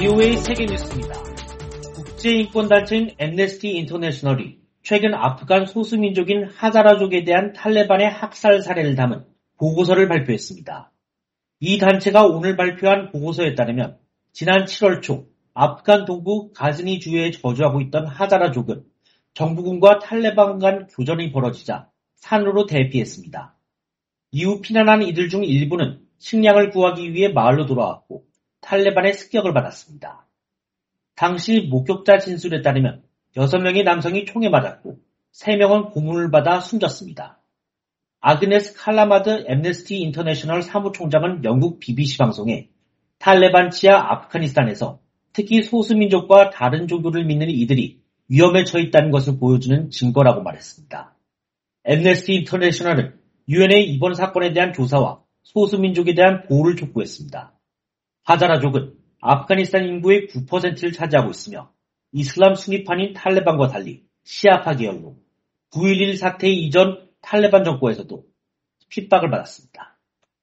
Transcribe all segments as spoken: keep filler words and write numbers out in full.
브이오에이 세계 뉴스입니다. 국제인권단체인 앰네스티 인터내셔널이 최근 아프간 소수민족인 하자라족에 대한 탈레반의 학살 사례를 담은 보고서를 발표했습니다. 이 단체가 오늘 발표한 보고서에 따르면 지난 칠월 초 아프간 동부 가즈니 주에 거주하고 있던 하자라족은 정부군과 탈레반 간 교전이 벌어지자 산으로 대피했습니다. 이후 피난한 이들 중 일부는 식량을 구하기 위해 마을로 돌아왔고 탈레반의 습격을 받았습니다. 당시 목격자 진술에 따르면 여섯 명의 남성이 총에 맞았고 세 명은 고문을 받아 숨졌습니다. 아그네스 칼라마드 앰네스티 인터내셔널 사무총장은 영국 비비씨 방송에 탈레반 치하 아프가니스탄에서 특히 소수민족과 다른 종교를 믿는 이들이 위험에 처해 있다는 것을 보여주는 증거라고 말했습니다. 앰네스티 인터내셔널은 유엔에 이번 사건에 대한 조사와 소수민족에 대한 보호를 촉구했습니다. 하자라족은 아프가니스탄 인구의 구 퍼센트를 차지하고 있으며 이슬람 순위파인 탈레반과 달리 시아파 계열로 구일일 사태 이전 탈레반 정권에서도 핍박을 받았습니다.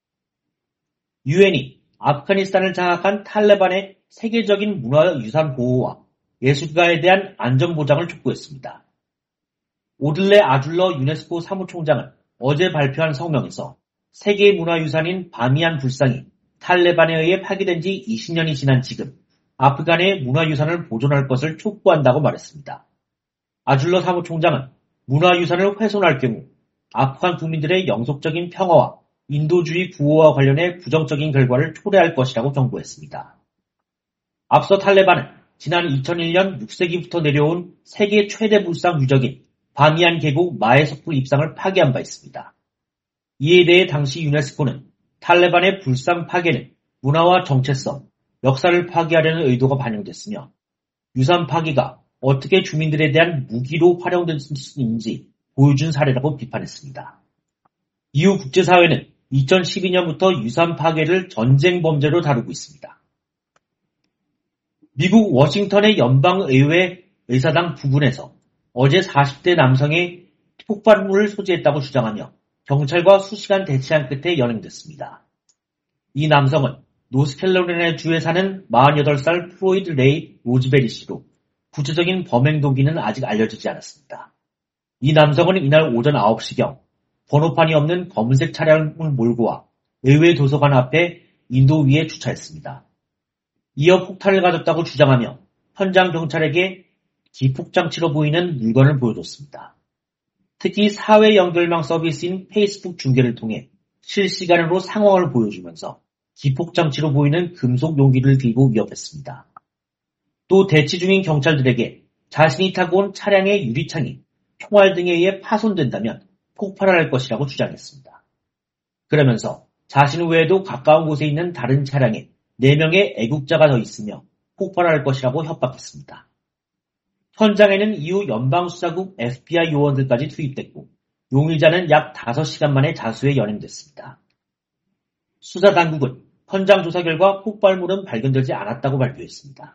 유엔이 아프가니스탄을 장악한 탈레반의 세계적인 문화유산 보호와 예술가에 대한 안전보장을 촉구했습니다. 오들레 아줄러 유네스코 사무총장은 어제 발표한 성명에서 세계문화유산인 바미안 불상이 탈레반에 의해 파괴된 지 이십 년이 지난 지금 아프간의 문화유산을 보존할 것을 촉구한다고 말했습니다. 아줄러 사무총장은 문화유산을 훼손할 경우 아프간 국민들의 영속적인 평화와 인도주의 구호와 관련해 부정적인 결과를 초래할 것이라고 경고했습니다. 앞서 탈레반은 지난 이천일 년 육 세기부터 내려온 세계 최대 불상 유적인 바미안 계곡 마에 섣불 입상을 파괴한 바 있습니다. 이에 대해 당시 유네스코는 탈레반의 불상 파괴는 문화와 정체성, 역사를 파괴하려는 의도가 반영됐으며 유산 파괴가 어떻게 주민들에 대한 무기로 활용될 수 있는지 보여준 사례라고 비판했습니다. 이후 국제사회는 이천십이 년부터 유산 파괴를 전쟁 범죄로 다루고 있습니다. 미국 워싱턴의 연방의회 의사당 부근에서 어제 사십 대 남성의 폭발물을 소지했다고 주장하며 경찰과 수시간 대치한 끝에 연행됐습니다. 이 남성은 노스캐롤라이나 주에 사는 마흔여덟 살 플로이드 레이 로즈베리 씨로 구체적인 범행 동기는 아직 알려지지 않았습니다. 이 남성은 이날 오전 아홉 시경 번호판이 없는 검은색 차량을 몰고 와 의회 도서관 앞에 인도 위에 주차했습니다. 이어 폭탄을 가졌다고 주장하며 현장 경찰에게 기폭장치로 보이는 물건을 보여줬습니다. 특히 사회 연결망 서비스인 페이스북 중계를 통해 실시간으로 상황을 보여주면서 기폭장치로 보이는 금속 용기를 들고 위협했습니다. 또 대치 중인 경찰들에게 자신이 타고 온 차량의 유리창이 총알 등에 의해 파손된다면 폭발할 것이라고 주장했습니다. 그러면서 자신 외에도 가까운 곳에 있는 다른 차량에 네 명의 애국자가 더 있으며 폭발할 것이라고 협박했습니다. 현장에는 이후 연방수사국 에프비아이 요원들까지 투입됐고 용의자는 약 다섯 시간 만에 자수에 연행됐습니다. 수사당국은 현장 조사 결과 폭발물은 발견되지 않았다고 발표했습니다.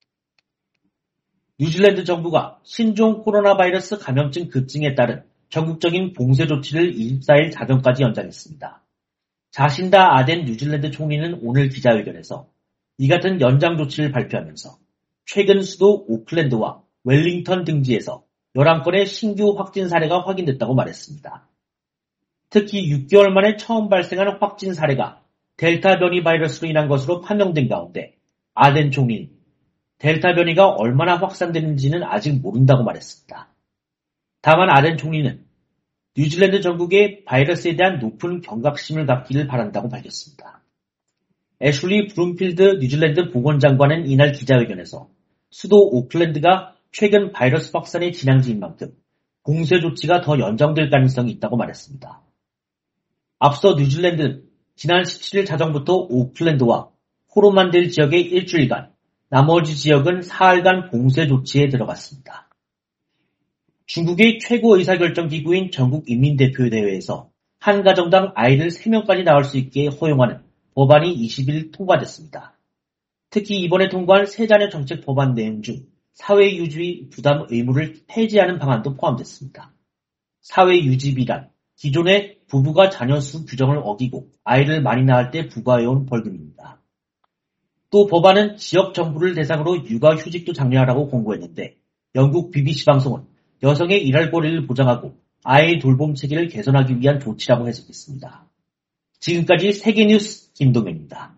뉴질랜드 정부가 신종 코로나 바이러스 감염증 급증에 따른 전국적인 봉쇄 조치를 이십사 일 자정까지 연장했습니다. 자신다 아덴 뉴질랜드 총리는 오늘 기자회견에서 이 같은 연장 조치를 발표하면서 최근 수도 오클랜드와 웰링턴 등지에서 열한 건의 신규 확진 사례가 확인됐다고 말했습니다. 특히 육 개월 만에 처음 발생한 확진 사례가 델타 변이 바이러스로 인한 것으로 판명된 가운데 아덴 총리는 델타 변이가 얼마나 확산되는지는 아직 모른다고 말했습니다. 다만 아덴 총리는 뉴질랜드 전국에 바이러스에 대한 높은 경각심을 갖기를 바란다고 밝혔습니다. 애슐리 브룸필드 뉴질랜드 보건장관은 이날 기자회견에서 수도 오클랜드가 최근 바이러스 확산의 진앙지인 만큼 봉쇄 조치가 더 연장될 가능성이 있다고 말했습니다. 앞서 뉴질랜드는 지난 십칠 일 자정부터 오클랜드와 코로만델 지역에 일주일간, 나머지 지역은 사흘간 봉쇄 조치에 들어갔습니다. 중국의 최고 의사결정기구인 전국인민대표대회에서 한 가정당 아이들 세 명까지 낳을 수 있게 허용하는 법안이 이십 일 통과됐습니다. 특히 이번에 통과한 세자녀 정책 법안 내용 중 사회유지 부담 의무를 폐지하는 방안도 포함됐습니다. 사회유지비란 기존의 부부가 자녀 수 규정을 어기고 아이를 많이 낳을 때 부과해온 벌금입니다. 또 법안은 지역 정부를 대상으로 육아휴직도 장려하라고 권고했는데 영국 비비씨 방송은 여성의 일할 권리를 보장하고 아이의 돌봄 체계를 개선하기 위한 조치라고 해석했습니다. 지금까지 세계뉴스 김동현입니다.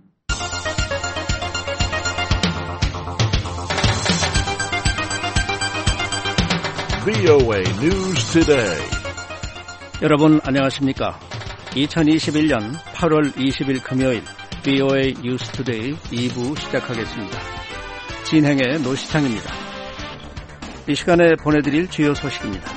브이오에이 News Today. 여러분 안녕하십니까? 이천이십일 년 팔월 이십일 금요일 브이오에이 News Today 이 부 시작하겠습니다. 진행의 노시창입니다. 이 시간에 보내드릴 주요 소식입니다.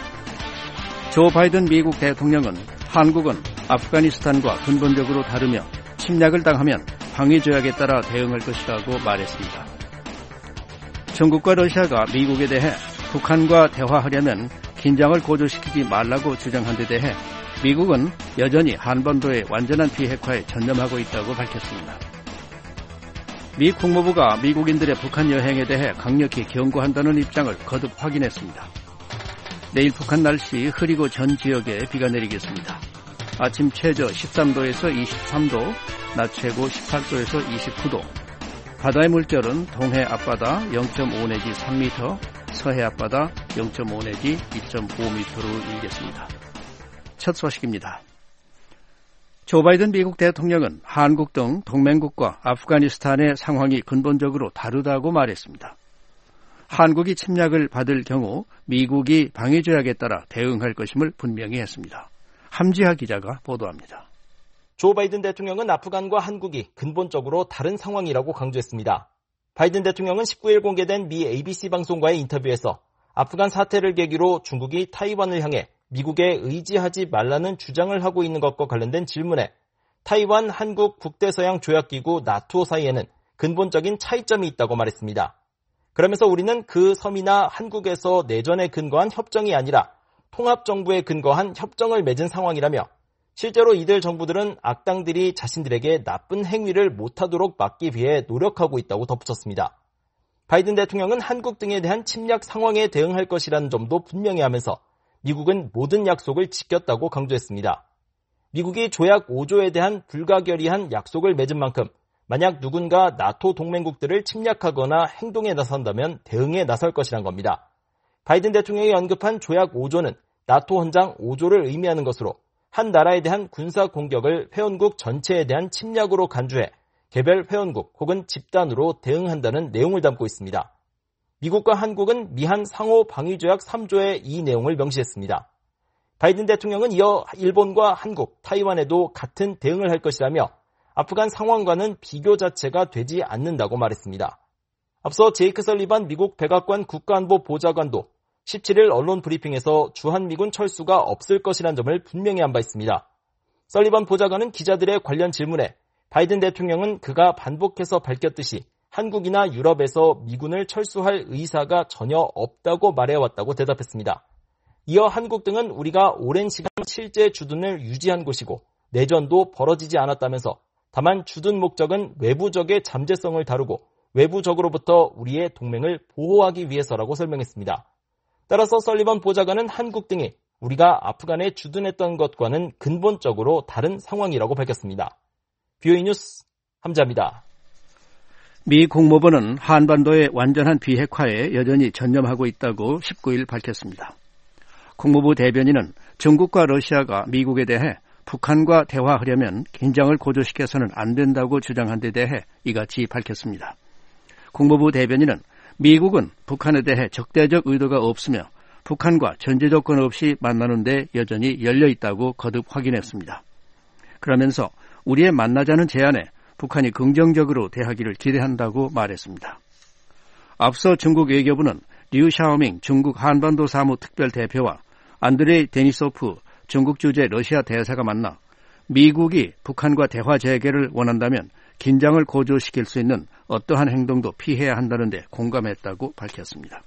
조 바이든 미국 대통령은 한국은 아프가니스탄과 근본적으로 다르며 침략을 당하면 방위조약에 따라 대응할 것이라고 말했습니다. 중국과 러시아가 미국에 대해 북한과 대화하려면 긴장을 고조시키지 말라고 주장한 데 대해 미국은 여전히 한반도의 완전한 비핵화에 전념하고 있다고 밝혔습니다. 미 국무부가 미국인들의 북한 여행에 대해 강력히 경고한다는 입장을 거듭 확인했습니다. 내일 북한 날씨 흐리고 전 지역에 비가 내리겠습니다. 아침 최저 십삼 도에서 이십삼 도, 낮 최고 십팔 도에서 이십구 도, 바다의 물결은 동해 앞바다 영 점 오 내지 삼 미터, 서해 앞바다 영 점 오 내지 이 점 오 미터로 일겠습니다. 첫 소식입니다. 조 바이든 미국 대통령은 한국 등 동맹국과 아프가니스탄의 상황이 근본적으로 다르다고 말했습니다. 한국이 침략을 받을 경우 미국이 방위조약에 따라 대응할 것임을 분명히 했습니다. 함지하 기자가 보도합니다. 조 바이든 대통령은 아프간과 한국이 근본적으로 다른 상황이라고 강조했습니다. 바이든 대통령은 십구 일 공개된 미 에이비씨 방송과의 인터뷰에서 아프간 사태를 계기로 중국이 타이완을 향해 미국에 의지하지 말라는 주장을 하고 있는 것과 관련된 질문에 타이완, 한국, 북대서양 조약기구 나토 사이에는 근본적인 차이점이 있다고 말했습니다. 그러면서 우리는 그 섬이나 한국에서 내전에 근거한 협정이 아니라 통합정부에 근거한 협정을 맺은 상황이라며 실제로 이들 정부들은 악당들이 자신들에게 나쁜 행위를 못하도록 막기 위해 노력하고 있다고 덧붙였습니다. 바이든 대통령은 한국 등에 대한 침략 상황에 대응할 것이라는 점도 분명히 하면서 미국은 모든 약속을 지켰다고 강조했습니다. 미국이 조약 오 조에 대한 불가결의한 약속을 맺은 만큼 만약 누군가 나토 동맹국들을 침략하거나 행동에 나선다면 대응에 나설 것이란 겁니다. 바이든 대통령이 언급한 조약 오 조는 나토 헌장 오 조를 의미하는 것으로 한 나라에 대한 군사 공격을 회원국 전체에 대한 침략으로 간주해 개별 회원국 혹은 집단으로 대응한다는 내용을 담고 있습니다. 미국과 한국은 미한 상호 방위조약 삼 조에 이 내용을 명시했습니다. 바이든 대통령은 이어 일본과 한국, 타이완에도 같은 대응을 할 것이라며 아프간 상황과는 비교 자체가 되지 않는다고 말했습니다. 앞서 제이크 설리반 미국 백악관 국가안보 보좌관도 십칠 일 언론 브리핑에서 주한미군 철수가 없을 것이란 점을 분명히 한 바 있습니다. 설리반 보좌관은 기자들의 관련 질문에 바이든 대통령은 그가 반복해서 밝혔듯이 한국이나 유럽에서 미군을 철수할 의사가 전혀 없다고 말해왔다고 대답했습니다. 이어 한국 등은 우리가 오랜 시간 실제 주둔을 유지한 곳이고 내전도 벌어지지 않았다면서 다만 주둔 목적은 외부적의 잠재성을 다루고 외부적으로부터 우리의 동맹을 보호하기 위해서라고 설명했습니다. 따라서 설리반 보좌관은 한국 등이 우리가 아프간에 주둔했던 것과는 근본적으로 다른 상황이라고 밝혔습니다. 브이오에이 뉴스 함자입니다. 미 국무부는 한반도의 완전한 비핵화에 여전히 전념하고 있다고 십구 일 밝혔습니다. 국무부 대변인은 중국과 러시아가 미국에 대해 북한과 대화하려면 긴장을 고조시켜서는 안 된다고 주장한 데 대해 이같이 밝혔습니다. 국무부 대변인은 미국은 북한에 대해 적대적 의도가 없으며 북한과 전제 조건 없이 만나는 데 여전히 열려 있다고 거듭 확인했습니다. 그러면서 우리의 만나자는 제안에 북한이 긍정적으로 대하기를 기대한다고 말했습니다. 앞서 중국 외교부는 류 샤오밍 중국 한반도 사무 특별 대표와 안드레이 데니소프 중국 주재 러시아 대사가 만나 미국이 북한과 대화 재개를 원한다면 긴장을 고조시킬 수 있는 어떠한 행동도 피해야 한다는데 공감했다고 밝혔습니다.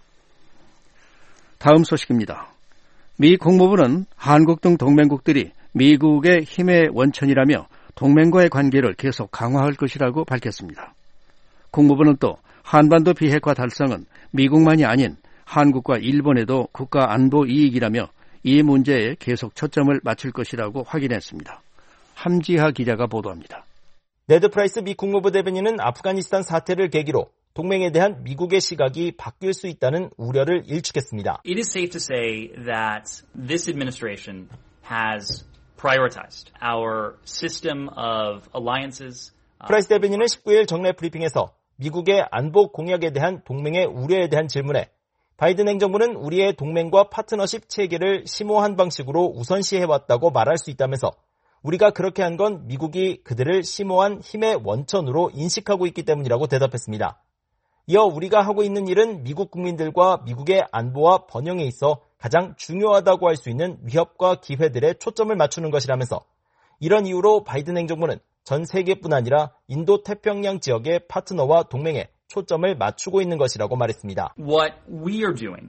다음 소식입니다. 미 국무부는 한국 등 동맹국들이 미국의 힘의 원천이라며 동맹과의 관계를 계속 강화할 것이라고 밝혔습니다. 국무부는 또 한반도 비핵화 달성은 미국만이 아닌 한국과 일본에도 국가 안보 이익이라며 이 문제에 계속 초점을 맞출 것이라고 확인했습니다. 함지하 기자가 보도합니다. 네드 프라이스 미 국무부 대변인은 아프가니스탄 사태를 계기로 동맹에 대한 미국의 시각이 바뀔 수 있다는 우려를 일축했습니다. It is safe to say that this administration has prioritized our system of alliances. 프라이스 대변인은 십구 일 정례 브리핑에서 미국의 안보 공약에 대한 동맹의 우려에 대한 질문에 바이든 행정부는 우리의 동맹과 파트너십 체계를 심오한 방식으로 우선시해왔다고 말할 수 있다면서 우리가 그렇게 한 건 미국이 그들을 심오한 힘의 원천으로 인식하고 있기 때문이라고 대답했습니다. 이어 우리가 하고 있는 일은 미국 국민들과 미국의 안보와 번영에 있어 가장 중요하다고 할 수 있는 위협과 기회들에 초점을 맞추는 것이라면서 이런 이유로 바이든 행정부는 전 세계뿐 아니라 인도 태평양 지역의 파트너와 동맹에 초점을 맞추고 있는 것이라고 말했습니다. What we are doing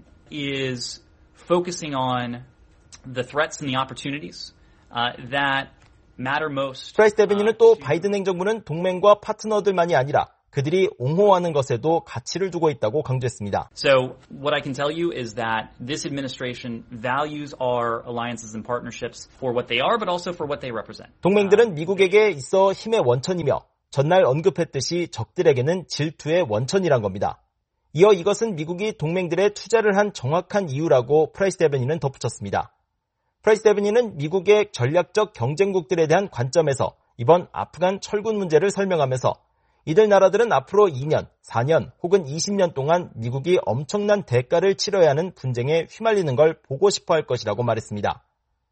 is focusing on the threats and the opportunities uh, that matter most. 프라이스 대변인은 또 바이든 행정부는 동맹과 파트너들만이 아니라 그들이 옹호하는 것에도 가치를 두고 있다고 강조했습니다. So what I can tell you is that this administration values our alliances and partnerships for what they are, but also for what they represent. 동맹들은 미국에게 있어 힘의 원천이며 전날 언급했듯이 적들에게는 질투의 원천이란 겁니다. 이어 이것은 미국이 동맹들의 투자를 한 정확한 이유라고 프라이스 대변인은 덧붙였습니다. 프라이스 대변인은 미국의 전략적 경쟁국들에 대한 관점에서 이번 아프간 철군 문제를 설명하면서 이들 나라들은 앞으로 이 년, 사 년 혹은 이십 년 동안 미국이 엄청난 대가를 치러야 하는 분쟁에 휘말리는 걸 보고 싶어 할 것이라고 말했습니다.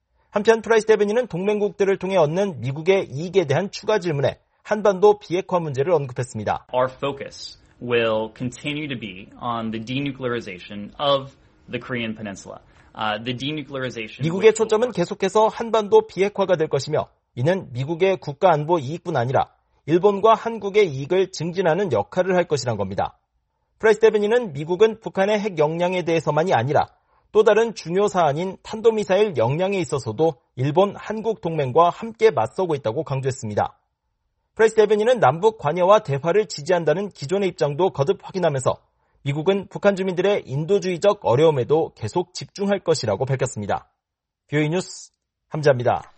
한편 프라이스 대변인은 동맹국들을 통해 얻는 미국의 이익에 대한 추가 질문에 한반도 비핵화 문제를 언급했습니다. Our focus will continue to be on the denuclearization of the Korean Peninsula. Uh, the denuclearization. 미국의 초점은 계속해서 한반도 비핵화가 될 것이며 이는 미국의 국가 안보 이익뿐 아니라 일본과 한국의 이익을 증진하는 역할을 할 것이란 겁니다. 프라이스 대변인은 미국은 북한의 핵 역량에 대해서만이 아니라 또 다른 중요 사안인 탄도미사일 역량에 있어서도 일본, 한국 동맹과 함께 맞서고 있다고 강조했습니다. 프라이스 대변인은 남북 관여와 대화를 지지한다는 기존의 입장도 거듭 확인하면서 미국은 북한 주민들의 인도주의적 어려움에도 계속 집중할 것이라고 밝혔습니다. 비오이 뉴스 함자입니다.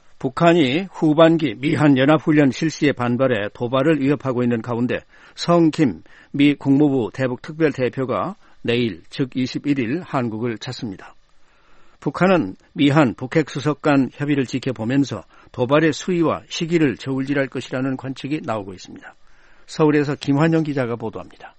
북한이 후반기 미한 연합훈련 실시에 반발해 도발을 위협하고 있는 가운데 성김 미 국무부 대북특별대표가 내일 즉 이십일 일 한국을 찾습니다. 북한은 미한 북핵 수석 간 협의를 지켜보면서 도발의 수위와 시기를 저울질할 것이라는 관측이 나오고 있습니다. 서울에서 김환영 기자가 보도합니다.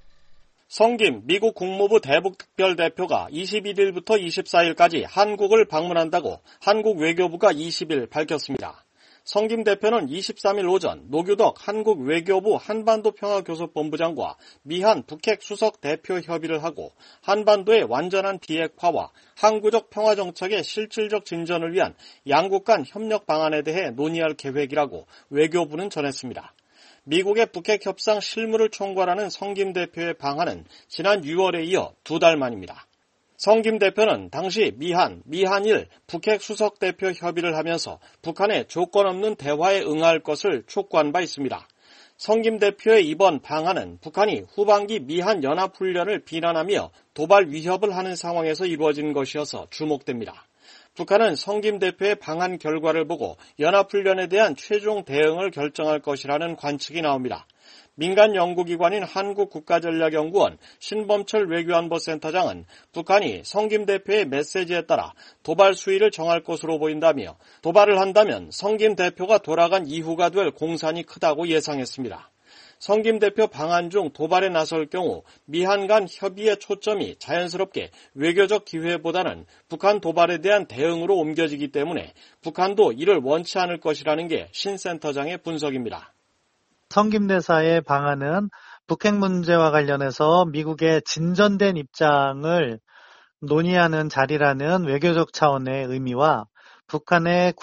성김 미국 국무부 대북특별대표가 이십일 일부터 이십사 일까지 한국을 방문한다고 한국 외교부가 이십 일 밝혔습니다. 성김 대표는 이십삼 일 오전 노규덕 한국 외교부 한반도평화교섭본부장과 미한 북핵 수석 대표 협의를 하고 한반도의 완전한 비핵화와 항구적 평화정책의 실질적 진전을 위한 양국 간 협력 방안에 대해 논의할 계획이라고 외교부는 전했습니다. 미국의 북핵 협상 실무를 총괄하는 성김 대표의 방한은 지난 유월에 이어 두 달 만입니다. 성김 대표는 당시 미한, 미한일 북핵 수석 대표 협의를 하면서 북한의 조건 없는 대화에 응할 것을 촉구한 바 있습니다. 성김 대표의 이번 방한은 북한이 후반기 미한 연합훈련을 비난하며 도발 위협을 하는 상황에서 이루어진 것이어서 주목됩니다. 북한은 성김 대표의 방한 결과를 보고 연합훈련에 대한 최종 대응을 결정할 것이라는 관측이 나옵니다. 민간 연구기관인 한국국가전략연구원 신범철 외교안보센터장은 북한이 성김 대표의 메시지에 따라 도발 수위를 정할 것으로 보인다며 도발을 한다면 성김 대표가 돌아간 이후가 될 공산이 크다고 예상했습니다. 성김 대표 방한 중 도발에 나설 경우 미한 간 협의의 초점이 자연스럽게 외교적 기회보다는 북한 도발에 대한 대응으로 옮겨지기 때문에 북한도 이를 원치 않을 것이라는 게 신 센터장의 분석입니다. 성김 대사의 방안은 북핵 문제와 관련해서 미국의 진전된 입장을 논의하는 자리라는 외교적 차원의 의미와 북한의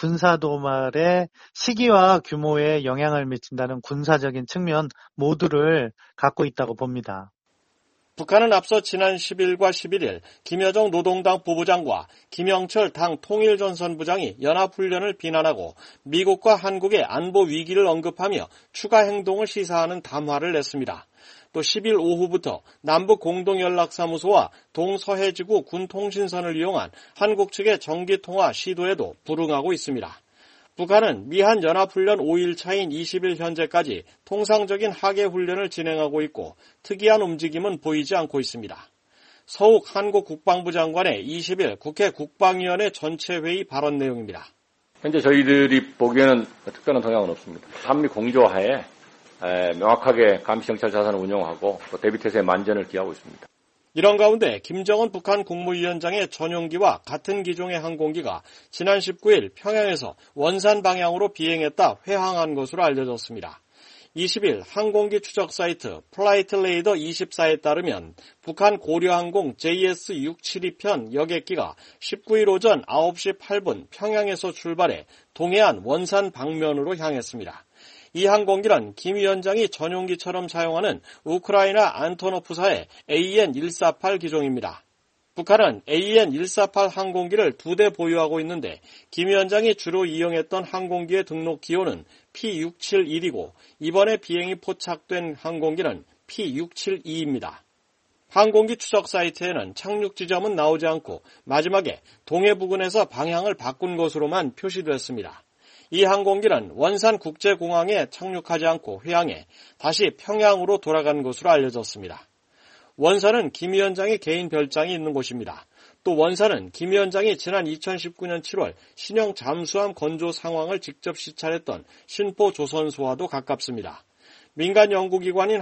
군사도발의 시기와 규모에 영향을 미친다는 군사적인 측면 모두를 갖고 있다고 봅니다. 북한은 앞서 지난 십 일과 십일 일 김여정 노동당 부부장과 김영철 당 통일전선부장이 연합훈련을 비난하고 미국과 한국의 안보 위기를 언급하며 추가 행동을 시사하는 담화를 냈습니다. 또 십 일 오후부터 남북 공동연락사무소와 동서해지구 군통신선을 이용한 한국 측의 정기통화 시도에도 불응하고 있습니다. 북한은 미한 연합훈련 오 일 차인 이십 일 현재까지 통상적인 하계훈련을 진행하고 있고 특이한 움직임은 보이지 않고 있습니다. 서욱 한국 국방부 장관의 이십 일 국회 국방위원회 전체회의 발언 내용입니다. 현재 저희들이 보기에는 특별한 성향은 없습니다. 한미 공조하에 명확하게 감시정찰 자산을 운영하고 대비태세의 만전을 기하고 있습니다. 이런 가운데 김정은 북한 국무위원장의 전용기와 같은 기종의 항공기가 지난 십구 일 평양에서 원산 방향으로 비행했다 회항한 것으로 알려졌습니다. 이십 일 항공기 추적 사이트 플라이트레이더 이십사에 따르면 북한 고려항공 제이에스 육백칠십이 편 여객기가 십구 일 오전 아홉 시 팔 분 평양에서 출발해 동해안 원산 방면으로 향했습니다. 이 항공기는 김 위원장이 전용기처럼 사용하는 우크라이나 안토노프사의 에이엔 백사십팔 기종입니다. 북한은 에이엔 백사십팔 항공기를 두 대 보유하고 있는데 김 위원장이 주로 이용했던 항공기의 등록 기호는 피 육백칠십일이고 이번에 비행이 포착된 항공기는 피 육백칠십이입니다. 항공기 추적 사이트에는 착륙 지점은 나오지 않고 마지막에 동해 부근에서 방향을 바꾼 것으로만 표시됐습니다. 이 항공기는 원산 국제공항에 착륙하지 않고 회항해 다시 평양으로 돌아간 것으로 알려졌습니다. 원산은 김 위원장의 개인 별장이 있는 곳입니다. 또 원산은 김 위원장이 지난 이천십구 년 칠월 신형 잠수함 건조 상황을 직접 시찰했던 신포 조선소와도 가깝습니다. 민간 연구기관인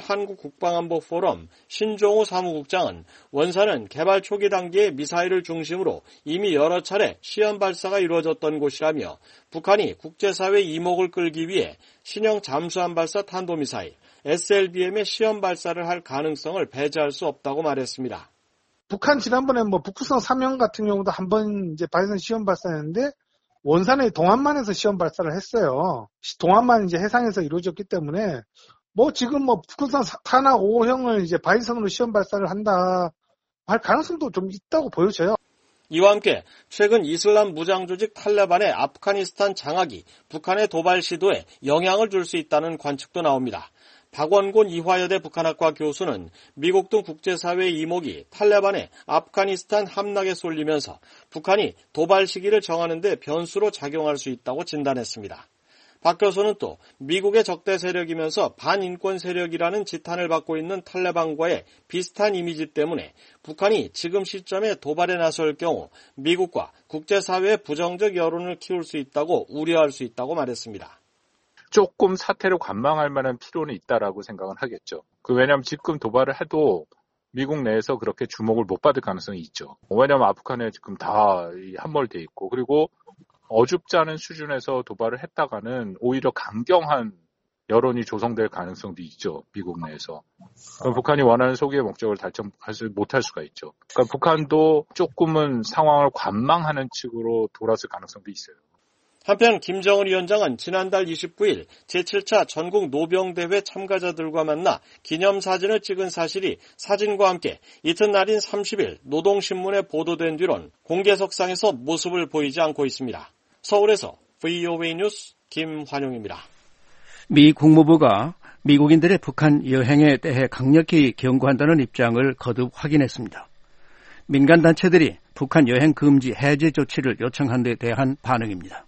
한국국방안보포럼 신종우 사무국장은 원산은 개발 초기 단계의 미사일을 중심으로 이미 여러 차례 시험 발사가 이루어졌던 곳이라며 북한이 국제사회 이목을 끌기 위해 신형 잠수함 발사 탄도미사일 에스엘비엠의 시험 발사를 할 가능성을 배제할 수 없다고 말했습니다. 북한 지난번에 뭐 북극성 삼 형 같은 경우도 한번 이제 발사 시험 발사했는데 원산의 동안만에서 시험 발사를 했어요. 동안만 이제 해상에서 이루어졌기 때문에 뭐 지금 뭐 북극성 탄화 오 형을 이제 바이선으로 시험 발사를 한다 할 가능성도 좀 있다고 보여져요. 이와 함께 최근 이슬람 무장 조직 탈레반의 아프가니스탄 장악이 북한의 도발 시도에 영향을 줄 수 있다는 관측도 나옵니다. 박원곤 이화여대 북한학과 교수는 미국 등 국제사회의 이목이 탈레반의 아프가니스탄 함락에 쏠리면서 북한이 도발 시기를 정하는 데 변수로 작용할 수 있다고 진단했습니다. 박 교수는 또 미국의 적대 세력이면서 반인권 세력이라는 지탄을 받고 있는 탈레반과의 비슷한 이미지 때문에 북한이 지금 시점에 도발에 나설 경우 미국과 국제사회의 부정적 여론을 키울 수 있다고 우려할 수 있다고 말했습니다. 조금 사태를 관망할 만한 필요는 있다라고 생각은 하겠죠. 그 왜냐하면 지금 도발을 해도 미국 내에서 그렇게 주목을 못 받을 가능성이 있죠. 왜냐하면 아프간에 지금 다 함몰돼 있고 그리고 어줍지 않은 수준에서 도발을 했다가는 오히려 강경한 여론이 조성될 가능성도 있죠. 미국 내에서. 그럼 북한이 원하는 소기의 목적을 달성하지 못할 수가 있죠. 그러니까 북한도 조금은 상황을 관망하는 측으로 돌아설 가능성도 있어요. 한편 김정은 위원장은 지난달 이십구 일 제칠 차 전국 노병대회 참가자들과 만나 기념사진을 찍은 사실이 사진과 함께 이튿날인 삼십 일 노동신문에 보도된 뒤론 공개석상에서 모습을 보이지 않고 있습니다. 서울에서 브이오에이 뉴스 김환용입니다. 미 국무부가 미국인들의 북한 여행에 대해 강력히 경고한다는 입장을 거듭 확인했습니다. 민간단체들이 북한 여행 금지 해제 조치를 요청한 데 대한 반응입니다.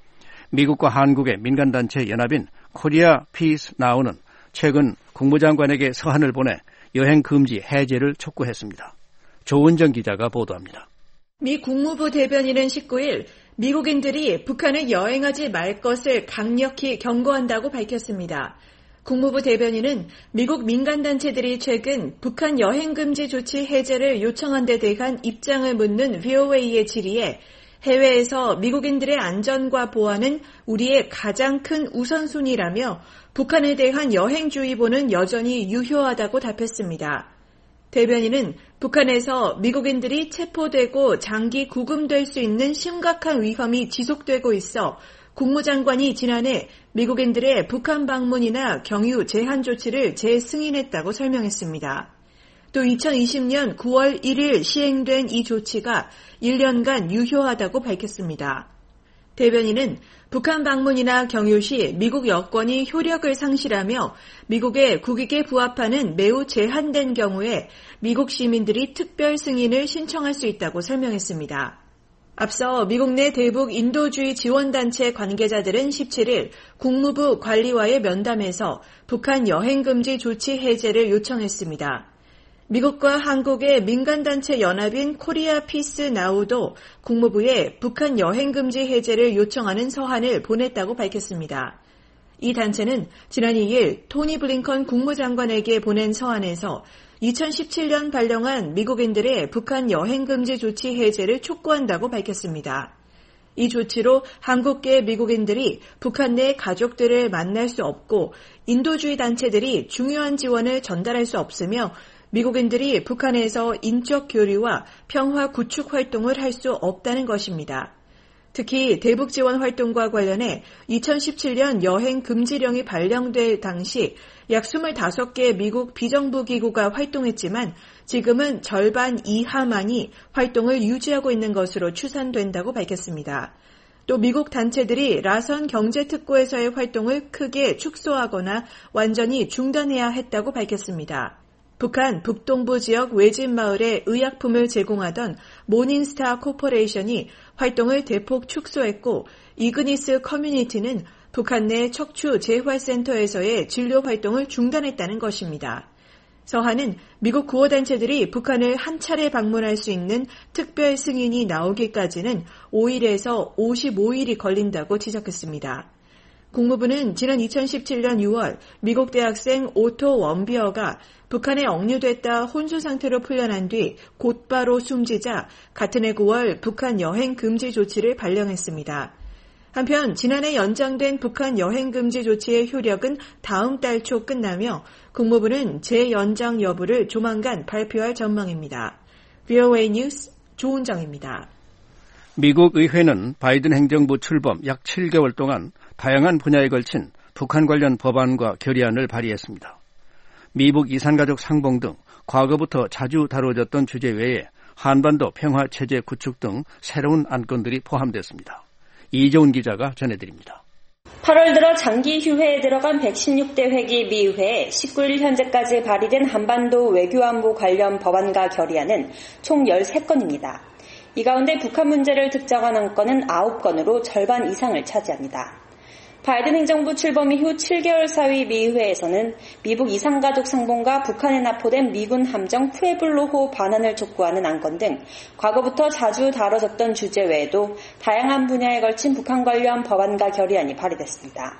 미국과 한국의 민간단체 연합인 코리아 피스 나우는 최근 국무장관에게 서한을 보내 여행 금지 해제를 촉구했습니다. 조은정 기자가 보도합니다. 미 국무부 대변인은 십구 일 미국인들이 북한을 여행하지 말 것을 강력히 경고한다고 밝혔습니다. 국무부 대변인은 미국 민간단체들이 최근 북한 여행 금지 조치 해제를 요청한 데 대한 입장을 묻는 브이오에이의 질의에 해외에서 미국인들의 안전과 보안은 우리의 가장 큰 우선순위라며 북한에 대한 여행주의보는 여전히 유효하다고 답했습니다. 대변인은 북한에서 미국인들이 체포되고 장기 구금될 수 있는 심각한 위험이 지속되고 있어 국무장관이 지난해 미국인들의 북한 방문이나 경유 제한 조치를 재승인했다고 설명했습니다. 또 이천이십 년 구월 일일 시행된 이 조치가 일 년간 유효하다고 밝혔습니다. 대변인은 북한 방문이나 경유 시 미국 여권이 효력을 상실하며 미국의 국익에 부합하는 매우 제한된 경우에 미국 시민들이 특별 승인을 신청할 수 있다고 설명했습니다. 앞서 미국 내 대북 인도주의 지원단체 관계자들은 십칠일 국무부 관리와의 면담에서 북한 여행금지 조치 해제를 요청했습니다. 미국과 한국의 민간단체 연합인 코리아 피스 나우도 국무부에 북한 여행금지 해제를 요청하는 서한을 보냈다고 밝혔습니다. 이 단체는 지난 이일 토니 블링컨 국무장관에게 보낸 서한에서 이천십칠년 발령한 미국인들의 북한 여행금지 조치 해제를 촉구한다고 밝혔습니다. 이 조치로 한국계 미국인들이 북한 내 가족들을 만날 수 없고 인도주의 단체들이 중요한 지원을 전달할 수 없으며 미국인들이 북한에서 인적 교류와 평화 구축 활동을 할 수 없다는 것입니다. 특히 대북 지원 활동과 관련해 이천십칠년 여행 금지령이 발령될 당시 약 이십오 개 미국 비정부 기구가 활동했지만 지금은 절반 이하만이 활동을 유지하고 있는 것으로 추산된다고 밝혔습니다. 또 미국 단체들이 라선 경제특구에서의 활동을 크게 축소하거나 완전히 중단해야 했다고 밝혔습니다. 북한 북동부 지역 외진 마을에 의약품을 제공하던 모닝스타 코퍼레이션이 활동을 대폭 축소했고 이그니스 커뮤니티는 북한 내 척추 재활센터에서의 진료 활동을 중단했다는 것입니다. 서한은 미국 구호단체들이 북한을 한 차례 방문할 수 있는 특별 승인이 나오기까지는 오일에서 오십오일이 걸린다고 지적했습니다. 국무부는 지난 이천십칠년 유월 미국 대학생 오토 원비어가 북한에 억류됐다 혼수 상태로 풀려난 뒤 곧바로 숨지자 같은 해 구월 북한 여행 금지 조치를 발령했습니다. 한편 지난해 연장된 북한 여행 금지 조치의 효력은 다음 달 초 끝나며 국무부는 재연장 여부를 조만간 발표할 전망입니다. 브이오에이 뉴스 조은정입니다. 미국 의회는 바이든 행정부 출범 약 칠 개월 동안 다양한 분야에 걸친 북한 관련 법안과 결의안을 발의했습니다. 미북 이산가족 상봉 등 과거부터 자주 다뤄졌던 주제 외에 한반도 평화체제 구축 등 새로운 안건들이 포함됐습니다. 이재훈 기자가 전해드립니다. 팔월 들어 장기 휴회에 들어간 백십육 대 회기 미의회에 십구일 현재까지 발의된 한반도 외교안보 관련 법안과 결의안은 총 열세 건입니다. 이 가운데 북한 문제를 특정한 안건은 아홉 건으로 절반 이상을 차지합니다. 바이든 행정부 출범 이후 칠 개월 사위 미의회에서는 미북 이산가족 상봉과 북한에 납포된 미군 함정 푸에블로호 반환을 촉구하는 안건 등 과거부터 자주 다뤄졌던 주제 외에도 다양한 분야에 걸친 북한 관련 법안과 결의안이 발의됐습니다.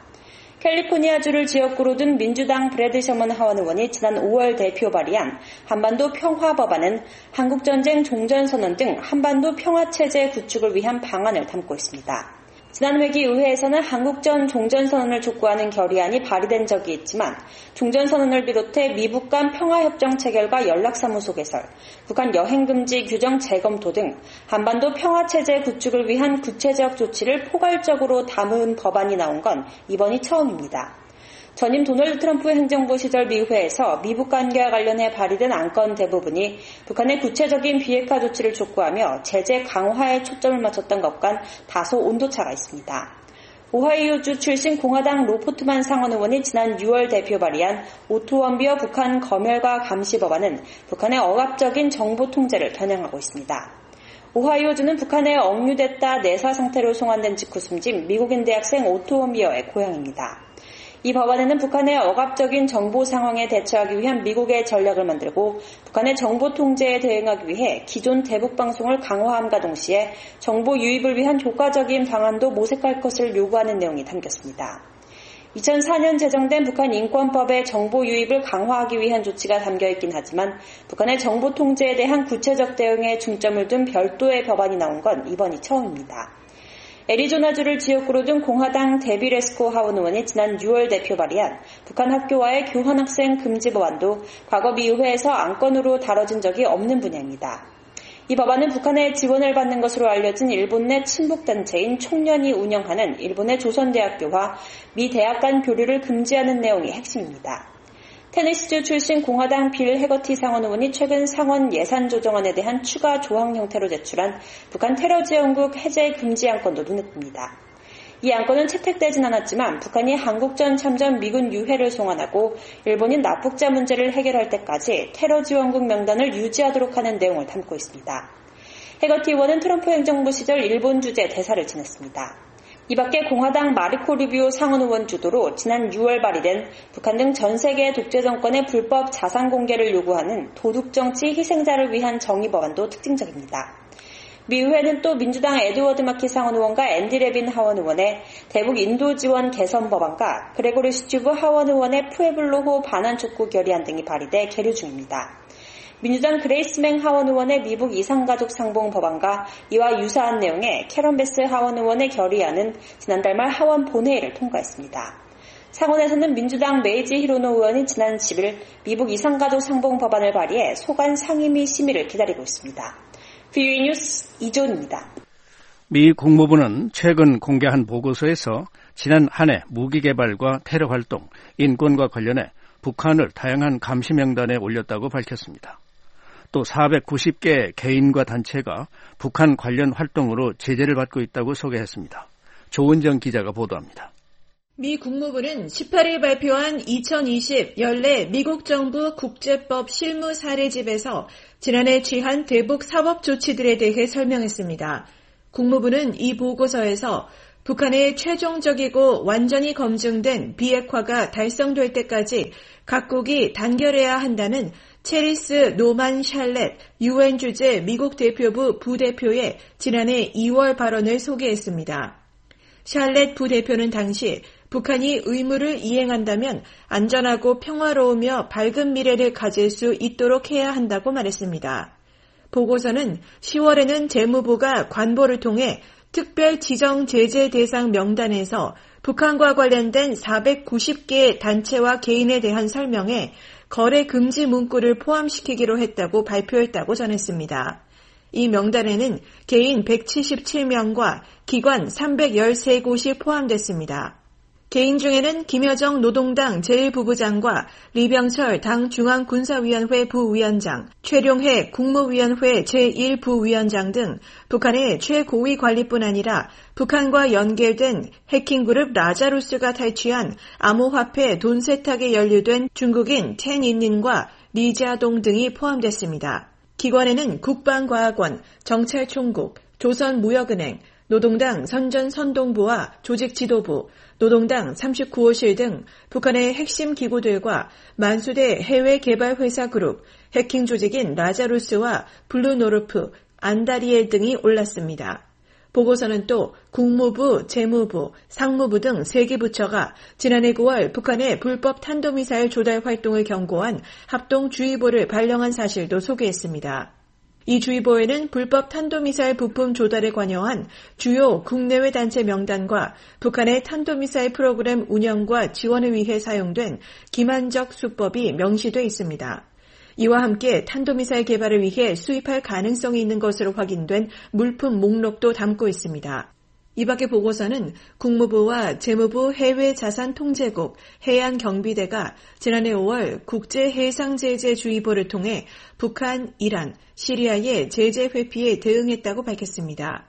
캘리포니아주를 지역구로 둔 민주당 브래드 셔먼 하원 의원이 지난 오월 대표 발의한 한반도 평화법안은 한국전쟁 종전선언 등 한반도 평화체제 구축을 위한 방안을 담고 있습니다. 지난 회기 의회에서는 한국전 종전선언을 촉구하는 결의안이 발의된 적이 있지만 종전선언을 비롯해 미북 간 평화협정 체결과 연락사무소 개설, 북한 여행금지 규정 재검토 등 한반도 평화체제 구축을 위한 구체적 조치를 포괄적으로 담은 법안이 나온 건 이번이 처음입니다. 전임 도널드 트럼프 행정부 시절 미의회에서 미북 관계와 관련해 발의된 안건 대부분이 북한의 구체적인 비핵화 조치를 촉구하며 제재 강화에 초점을 맞췄던 것과는 다소 온도차가 있습니다. 오하이오주 출신 공화당 로포트만 상원 의원이 지난 유월 대표 발의한 오토 원비어 북한 검열과 감시 법안은 북한의 억압적인 정보 통제를 겨냥하고 있습니다. 오하이오주는 북한에 억류됐다 내사 상태로 송환된 직후 숨진 미국인 대학생 오토 원비어의 고향입니다. 이 법안에는 북한의 억압적인 정보 상황에 대처하기 위한 미국의 전략을 만들고 북한의 정보 통제에 대응하기 위해 기존 대북 방송을 강화함과 동시에 정보 유입을 위한 효과적인 방안도 모색할 것을 요구하는 내용이 담겼습니다. 이천사년 제정된 북한 인권법의 정보 유입을 강화하기 위한 조치가 담겨있긴 하지만 북한의 정보 통제에 대한 구체적 대응에 중점을 둔 별도의 법안이 나온 건 이번이 처음입니다. 애리조나주를 지역구로 둔 공화당 데비 레스코 하원 의원이 지난 유월 대표 발의한 북한 학교와의 교환학생 금지 법안도 과거 미의회에서 안건으로 다뤄진 적이 없는 분야입니다. 이 법안은 북한의 지원을 받는 것으로 알려진 일본 내 친북단체인 총련이 운영하는 일본의 조선대학교와 미 대학 간 교류를 금지하는 내용이 핵심입니다. 테네시주 출신 공화당 빌 해거티 상원 의원이 최근 상원 예산조정안에 대한 추가 조항 형태로 제출한 북한 테러지원국 해제 금지 안건도 눈에 띕니다. 이 안건은 채택되진 않았지만 북한이 한국전 참전 미군 유해를 송환하고 일본인 납북자 문제를 해결할 때까지 테러지원국 명단을 유지하도록 하는 내용을 담고 있습니다. 해거티 의원은 트럼프 행정부 시절 일본 주재 대사를 지냈습니다. 이 밖에 공화당 마르코 루비오 상원 의원 주도로 지난 유월 발의된 북한 등 전 세계 독재 정권의 불법 자산 공개를 요구하는 도둑정치 희생자를 위한 정의 법안도 특징적입니다. 미 의회는 또 민주당 에드워드 마키 상원 의원과 앤디 레빈 하원 의원의 대북 인도 지원 개선 법안과 그레고리 스튜브 하원 의원의 푸에블로호 반환 촉구 결의안 등이 발의돼 계류 중입니다. 민주당 그레이스맹 하원 의원의 미국 이상가족 상봉 법안과 이와 유사한 내용의 캐런 베스 하원 의원의 결의안은 지난달 말 하원 본회의를 통과했습니다. 상원에서는 민주당 메이지 히로노 의원이 지난 십일 미국 이상가족 상봉 법안을 발의해 소관 상임위 심의를 기다리고 있습니다. 브이오에이 뉴스 이조은입니다. 미 국무부는 최근 공개한 보고서에서 지난 한 해 무기 개발과 테러 활동, 인권과 관련해 북한을 다양한 감시 명단에 올렸다고 밝혔습니다. 또 사백구십 개 개인과 단체가 북한 관련 활동으로 제재를 받고 있다고 소개했습니다. 조은정 기자가 보도합니다. 미 국무부는 십팔 일 발표한 이천이십 연례 미국 정부 국제법 실무 사례집에서 지난해 취한 대북 사법 조치들에 대해 설명했습니다. 국무부는 이 보고서에서 북한의 최종적이고 완전히 검증된 비핵화가 달성될 때까지 각국이 단결해야 한다는 체리스 노만 샬렛 유엔 주재 미국 대표부 부대표의 지난해 이월 발언을 소개했습니다. 샬렛 부대표는 당시 북한이 의무를 이행한다면 안전하고 평화로우며 밝은 미래를 가질 수 있도록 해야 한다고 말했습니다. 보고서는 시월에는 재무부가 관보를 통해 특별 지정 제재 대상 명단에서 북한과 관련된 사백구십 개 단체와 개인에 대한 설명에 거래 금지 문구를 포함시키기로 했다고 발표했다고 전했습니다. 이 명단에는 개인 백칠십칠 명과 기관 삼백십삼 곳이 포함됐습니다. 개인 중에는 김여정 노동당 제일 부부장과 리병철 당 중앙군사위원회 부위원장, 최룡해 국무위원회 제일 부위원장 등 북한의 최고위 관리뿐 아니라 북한과 연계된 해킹그룹 라자루스가 탈취한 암호화폐 돈 세탁에 연루된 중국인 텐인닌과 리자동 등이 포함됐습니다. 기관에는 국방과학원, 정찰총국, 조선무역은행, 노동당 선전선동부와 조직지도부, 노동당 삼십구 호실 등 북한의 핵심 기구들과 만수대 해외개발회사 그룹, 해킹 조직인 라자루스와 블루노르프, 안다리엘 등이 올랐습니다. 보고서는 또 국무부, 재무부, 상무부 등 세 개 부처가 지난해 구월 북한의 불법 탄도미사일 조달 활동을 경고한 합동주의보를 발령한 사실도 소개했습니다. 이 주의보에는 불법 탄도미사일 부품 조달에 관여한 주요 국내외 단체 명단과 북한의 탄도미사일 프로그램 운영과 지원을 위해 사용된 기만적 수법이 명시돼 있습니다. 이와 함께 탄도미사일 개발을 위해 수입할 가능성이 있는 것으로 확인된 물품 목록도 담고 있습니다. 이 밖에 보고서는 국무부와 재무부 해외자산통제국, 해양경비대가 지난해 오월 국제해상제재주의보를 통해 북한, 이란, 시리아의 제재 회피에 대응했다고 밝혔습니다.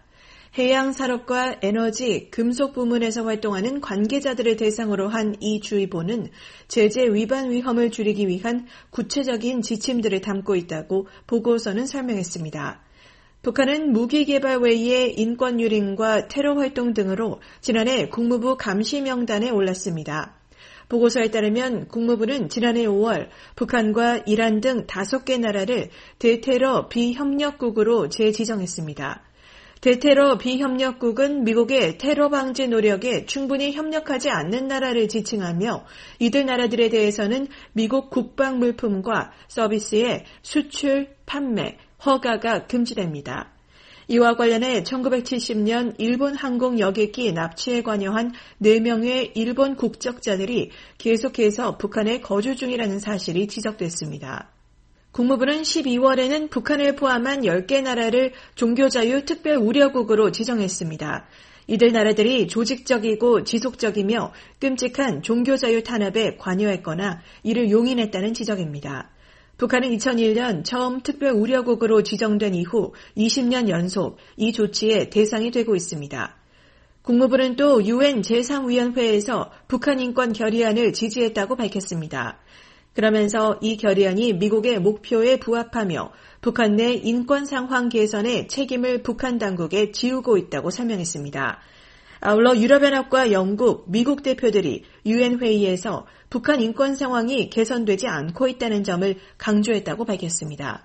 해양산업과 에너지, 금속 부문에서 활동하는 관계자들을 대상으로 한 이 주의보는 제재 위반 위험을 줄이기 위한 구체적인 지침들을 담고 있다고 보고서는 설명했습니다. 북한은 무기 개발 외에 인권 유린과 테러 활동 등으로 지난해 국무부 감시 명단에 올랐습니다. 보고서에 따르면 국무부는 지난해 오월 북한과 이란 등 다섯 개 나라를 대테러 비협력국으로 재지정했습니다. 대테러 비협력국은 미국의 테러 방지 노력에 충분히 협력하지 않는 나라를 지칭하며 이들 나라들에 대해서는 미국 국방 물품과 서비스의 수출, 판매, 허가가 금지됩니다. 이와 관련해 천구백칠십 년 일본 항공 여객기 납치에 관여한 네 명의 일본 국적자들이 계속해서 북한에 거주 중이라는 사실이 지적됐습니다. 국무부는 십이월에는 북한을 포함한 열 개 나라를 종교자유 특별우려국으로 지정했습니다. 이들 나라들이 조직적이고 지속적이며 끔찍한 종교자유 탄압에 관여했거나 이를 용인했다는 지적입니다. 북한은 이천일 년 처음 특별우려국으로 지정된 이후 이십 년 연속 이 조치의 대상이 되고 있습니다. 국무부는 또 유엔 제상위원회에서 북한 인권 결의안을 지지했다고 밝혔습니다. 그러면서 이 결의안이 미국의 목표에 부합하며 북한 내 인권 상황 개선에 책임을 북한 당국에 지우고 있다고 설명했습니다. 아울러 유럽연합과 영국, 미국 대표들이 유엔 회의에서 북한 인권 상황이 개선되지 않고 있다는 점을 강조했다고 밝혔습니다.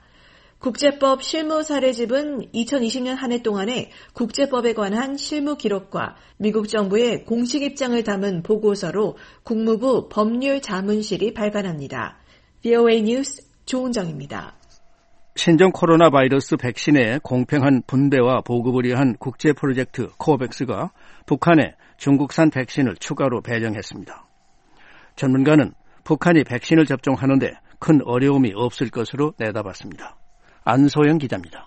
국제법 실무 사례집은 이천이십 년 한 해 동안에 국제법에 관한 실무 기록과 미국 정부의 공식 입장을 담은 보고서로 국무부 법률자문실이 발간합니다. 브이오에이 뉴스 조은정입니다. 신종 코로나 바이러스 백신의 공평한 분배와 보급을 위한 국제 프로젝트 코백스가 북한에 중국산 백신을 추가로 배정했습니다. 전문가는 북한이 백신을 접종하는데 큰 어려움이 없을 것으로 내다봤습니다. 안소영 기자입니다.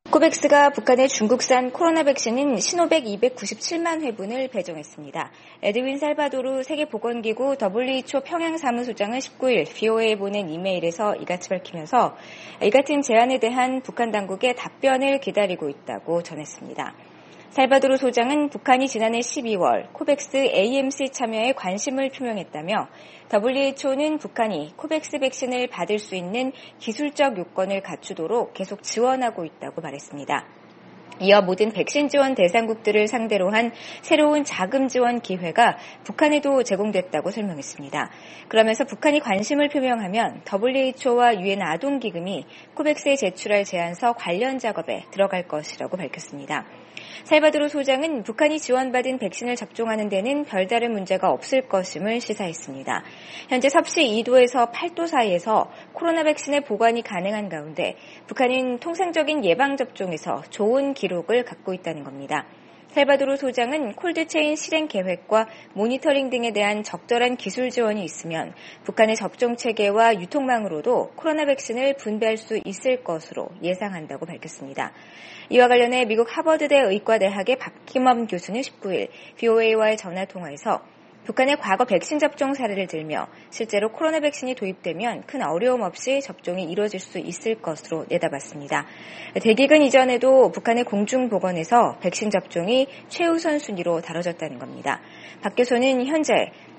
코백스가 북한의 중국산 코로나 백신인 시노백 이백구십칠만 회분을 배정했습니다. 에드윈 살바도르 세계보건기구 더블유에이치오 평양사무소장은 십구 일 브이오에이에 보낸 이메일에서 이같이 밝히면서 이 같은 제안에 대한 북한 당국의 답변을 기다리고 있다고 전했습니다. 살바도르 소장은 북한이 지난해 십이월 코백스 에이엠씨 참여에 관심을 표명했다며 더블유에이치오는 북한이 코백스 백신을 받을 수 있는 기술적 요건을 갖추도록 계속 지원하고 있다고 말했습니다. 이어 모든 백신 지원 대상국들을 상대로 한 새로운 자금 지원 기회가 북한에도 제공됐다고 설명했습니다. 그러면서 북한이 관심을 표명하면 더블유에이치오와 유엔 아동기금이 코백스에 제출할 제안서 관련 작업에 들어갈 것이라고 밝혔습니다. 살바도르 소장은 북한이 지원받은 백신을 접종하는 데는 별다른 문제가 없을 것임을 시사했습니다. 현재 섭씨 이 도에서 팔 도 사이에서 코로나 백신의 보관이 가능한 가운데 북한은 통상적인 예방접종에서 좋은 기록을 갖고 있다는 겁니다. 살바도르 소장은 콜드체인 실행 계획과 모니터링 등에 대한 적절한 기술 지원이 있으면 북한의 접종 체계와 유통망으로도 코로나 백신을 분배할 수 있을 것으로 예상한다고 밝혔습니다. 이와 관련해 미국 하버드대 의과대학의 박기범 교수는 십구 일 브이오에이와의 전화통화에서 북한의 과거 백신 접종 사례를 들며 실제로 코로나 백신이 도입되면 큰 어려움 없이 접종이 이루어질 수 있을 것으로 내다봤습니다. 대기근 이전에도 북한의 공중보건에서 백신 접종이 최우선 순위로 다뤄졌다는 겁니다. 박 교수는 현재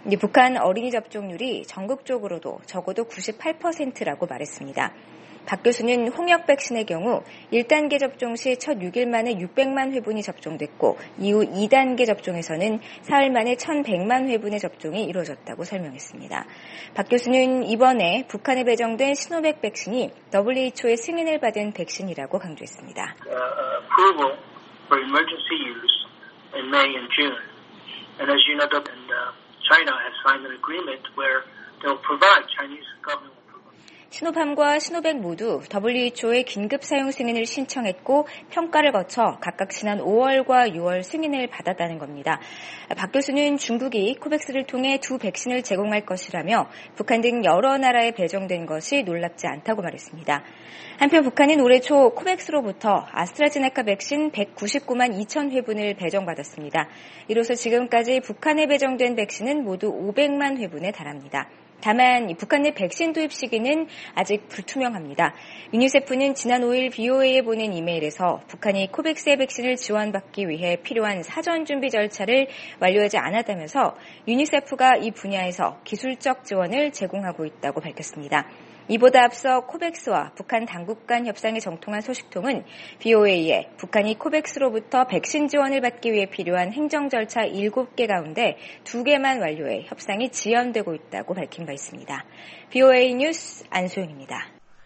북한 어린이 접종률이 전국적으로도 적어도 구십팔 퍼센트라고 말했습니다. 박 교수는 홍역 백신의 경우 일 단계 접종 시 첫 육 일 만에 육백만 회분이 접종됐고 이후 이 단계 접종에서는 사흘 만에 천백만 회분의 접종이 이루어졌다고 설명했습니다. 박 교수는 이번에 북한에 배정된 시노백 백신이 더블유에이치오의 승인을 받은 백신이라고 강조했습니다. Uh, approval for emergency use in May and June. And as you know, China has signed an agreement where they'll provide Chinese government. 시노팜과 시노백 모두 더블유에이치오의 긴급 사용 승인을 신청했고 평가를 거쳐 각각 지난 오월과 유월 승인을 받았다는 겁니다. 박 교수는 중국이 코백스를 통해 두 백신을 제공할 것이라며 북한 등 여러 나라에 배정된 것이 놀랍지 않다고 말했습니다. 한편 북한은 올해 초 코백스로부터 아스트라제네카 백신 백구십구만 이천 회분을 배정받았습니다. 이로써 지금까지 북한에 배정된 백신은 모두 오백만 회분에 달합니다. 다만 북한 내 백신 도입 시기는 아직 불투명합니다. 유니세프는 지난 오 일 브이오에이에 보낸 이메일에서 북한이 코백스의 백신을 지원받기 위해 필요한 사전 준비 절차를 완료하지 않았다면서 유니세프가 이 분야에서 기술적 지원을 제공하고 있다고 밝혔습니다. 이보다 앞서 코백스와 북한 당국 간 협상에 정통한 소식통은 브이오에이에 북한이 코백스로부터 백신 지원을 받기 위해 필요한 행정 절차 일곱 개 가운데 두 개만 완료해 협상이 지연되고 있다고 밝힌 바 있습니다. 브이오에이 뉴스 안소영입니다.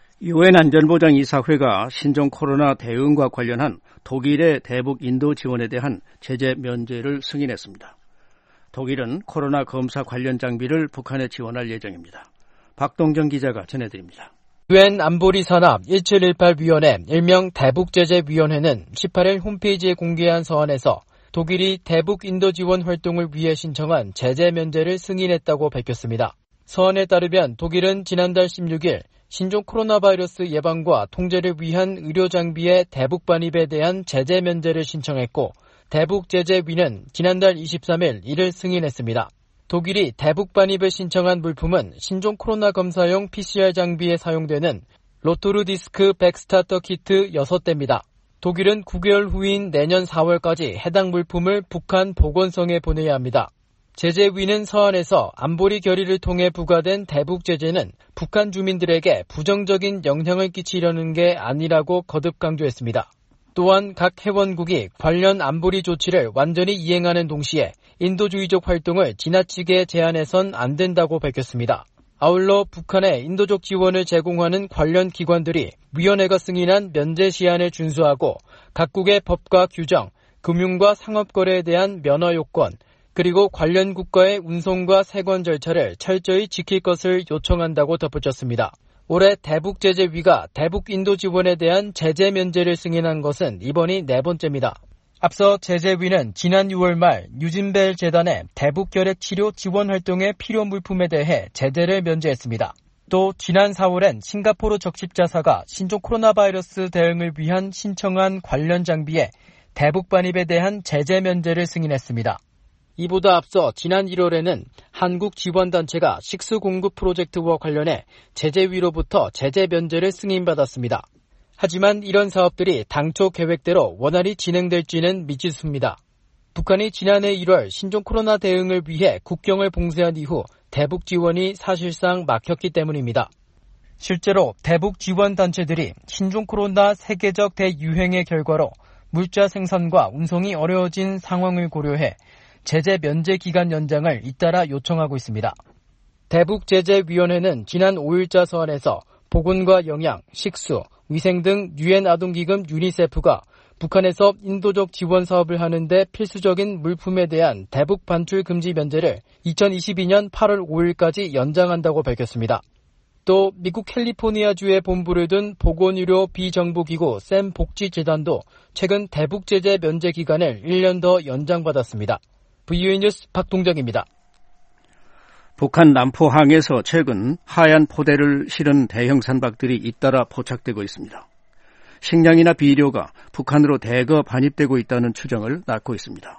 유엔 안전보장이사회가 신종 코로나 대응과 관련한 독일의 대북 인도 지원에 대한 제재 면제를 승인했습니다. 독일은 코로나 검사 관련 장비를 북한에 지원할 예정입니다. 박동정 기자가 전해드립니다. 유엔 안보리 산하 일칠일팔 위원회 일명 대북제재위원회는 십팔 일 홈페이지에 공개한 서한에서 독일이 대북 인도 지원 활동을 위해 신청한 제재 면제를 승인했다고 밝혔습니다. 서한에 따르면 독일은 지난달 십육 일 신종 코로나 바이러스 예방과 통제를 위한 의료 장비의 대북 반입에 대한 제재 면제를 신청했고 대북제재위는 지난달 이십삼 일 이를 승인했습니다. 독일이 대북 반입을 신청한 물품은 신종 코로나 검사용 피씨알 장비에 사용되는 로토르디스크 백스타터 키트 여섯 대입니다. 독일은 구 개월 후인 내년 사월까지 해당 물품을 북한 보건성에 보내야 합니다. 제재위는 서한에서 안보리 결의를 통해 부과된 대북 제재는 북한 주민들에게 부정적인 영향을 끼치려는 게 아니라고 거듭 강조했습니다. 또한 각 회원국이 관련 안보리 조치를 완전히 이행하는 동시에 인도주의적 활동을 지나치게 제한해선 안 된다고 밝혔습니다. 아울러 북한에 인도적 지원을 제공하는 관련 기관들이 위원회가 승인한 면제 시한을 준수하고 각국의 법과 규정, 금융과 상업거래에 대한 면허 요건, 그리고 관련 국가의 운송과 세관 절차를 철저히 지킬 것을 요청한다고 덧붙였습니다. 올해 대북제재위가 대북 인도 지원에 대한 제재 면제를 승인한 것은 이번이 네 번째입니다. 앞서 제재위는 지난 유월 말 뉴진벨 재단의 대북 결핵 치료 지원 활동의 필요 물품에 대해 제재를 면제했습니다. 또 지난 사월엔 싱가포르 적십자사가 신종 코로나 바이러스 대응을 위한 신청한 관련 장비에 대북 반입에 대한 제재 면제를 승인했습니다. 이보다 앞서 지난 일월에는 한국 지원단체가 식수 공급 프로젝트와 관련해 제재위로부터 제재 면제를 승인받았습니다. 하지만 이런 사업들이 당초 계획대로 원활히 진행될지는 미지수입니다. 북한이 지난해 일월 신종 코로나 대응을 위해 국경을 봉쇄한 이후 대북 지원이 사실상 막혔기 때문입니다. 실제로 대북 지원 단체들이 신종 코로나 세계적 대유행의 결과로 물자 생산과 운송이 어려워진 상황을 고려해 제재 면제 기간 연장을 잇따라 요청하고 있습니다. 대북제재위원회는 지난 오일자 서한에서 보건과 영양, 식수, 위생 등 유엔 아동기금 유니세프가 북한에서 인도적 지원 사업을 하는데 필수적인 물품에 대한 대북 반출 금지 면제를 이천이십이년 팔월 오일까지 연장한다고 밝혔습니다. 또 미국 캘리포니아주에 본부를 둔 보건의료 비정부기구 샘 복지재단도 최근 대북제재 면제 기간을 일 년 더 연장받았습니다. 브이오에이 뉴스 박동정입니다. 북한 남포항에서 최근 하얀 포대를 실은 대형 선박들이 잇따라 포착되고 있습니다. 식량이나 비료가 북한으로 대거 반입되고 있다는 추정을 낳고 있습니다.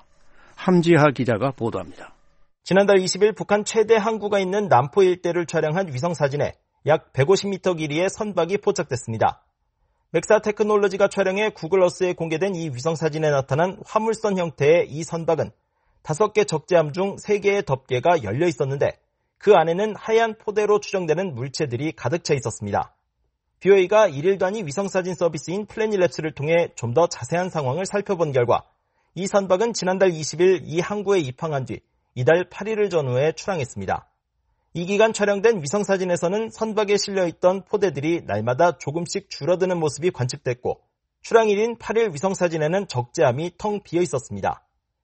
함지하 기자가 보도합니다. 지난달 이십일 북한 최대 항구가 있는 남포 일대를 촬영한 위성사진에 약 백오십 미터 길이의 선박이 포착됐습니다. 맥사 테크놀로지가 촬영해 구글어스에 공개된 이 위성사진에 나타난 화물선 형태의 이 선박은 다섯 개 적재함 중 세 개의 덮개가 열려 있었는데 그 안에는 하얀 포대로 추정되는 물체들이 가득 차 있었습니다. 비오에이가 일일 단위 위성사진 서비스인 플래닛랩스를 통해 좀 더 자세한 상황을 살펴본 결과 이 선박은 지난달 이십일 이 항구에 입항한 뒤 이달 팔일을 전후해 출항했습니다. 이 기간 촬영된 위성사진에서는 선박에 실려있던 포대들이 날마다 조금씩 줄어드는 모습이 관측됐고 출항일인 팔일 위성사진에는 적재함이 텅 비어 있었습니다.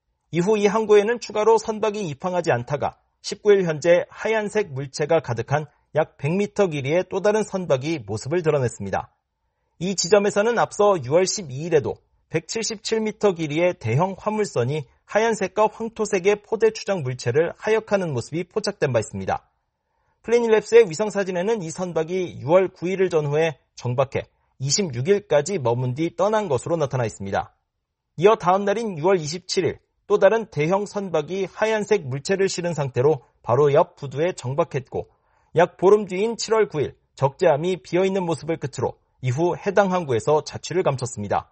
이후 이 항구에는 추가로 선박이 입항하지 않다가 십구일 현재 하얀색 물체가 가득한 약 백 미터 길이의 또 다른 선박이 모습을 드러냈습니다. 이 지점에서는 앞서 유월 십이일에도 백칠십칠 미터 길이의 대형 화물선이 하얀색과 황토색의 포대 추정 물체를 하역하는 모습이 포착된 바 있습니다. 플래닛랩스의 위성사진에는 이 선박이 유월 구일을 전후해 정박해 이십육일까지 머문 뒤 떠난 것으로 나타나 있습니다. 이어 다음 날인 유월 이십칠일 또 다른 대형 선박이 하얀색 물체를 실은 상태로 바로 옆 부두에 정박했고 약 보름 뒤인 칠월 구일 적재함이 비어있는 모습을 끝으로 이후 해당 항구에서 자취를 감췄습니다.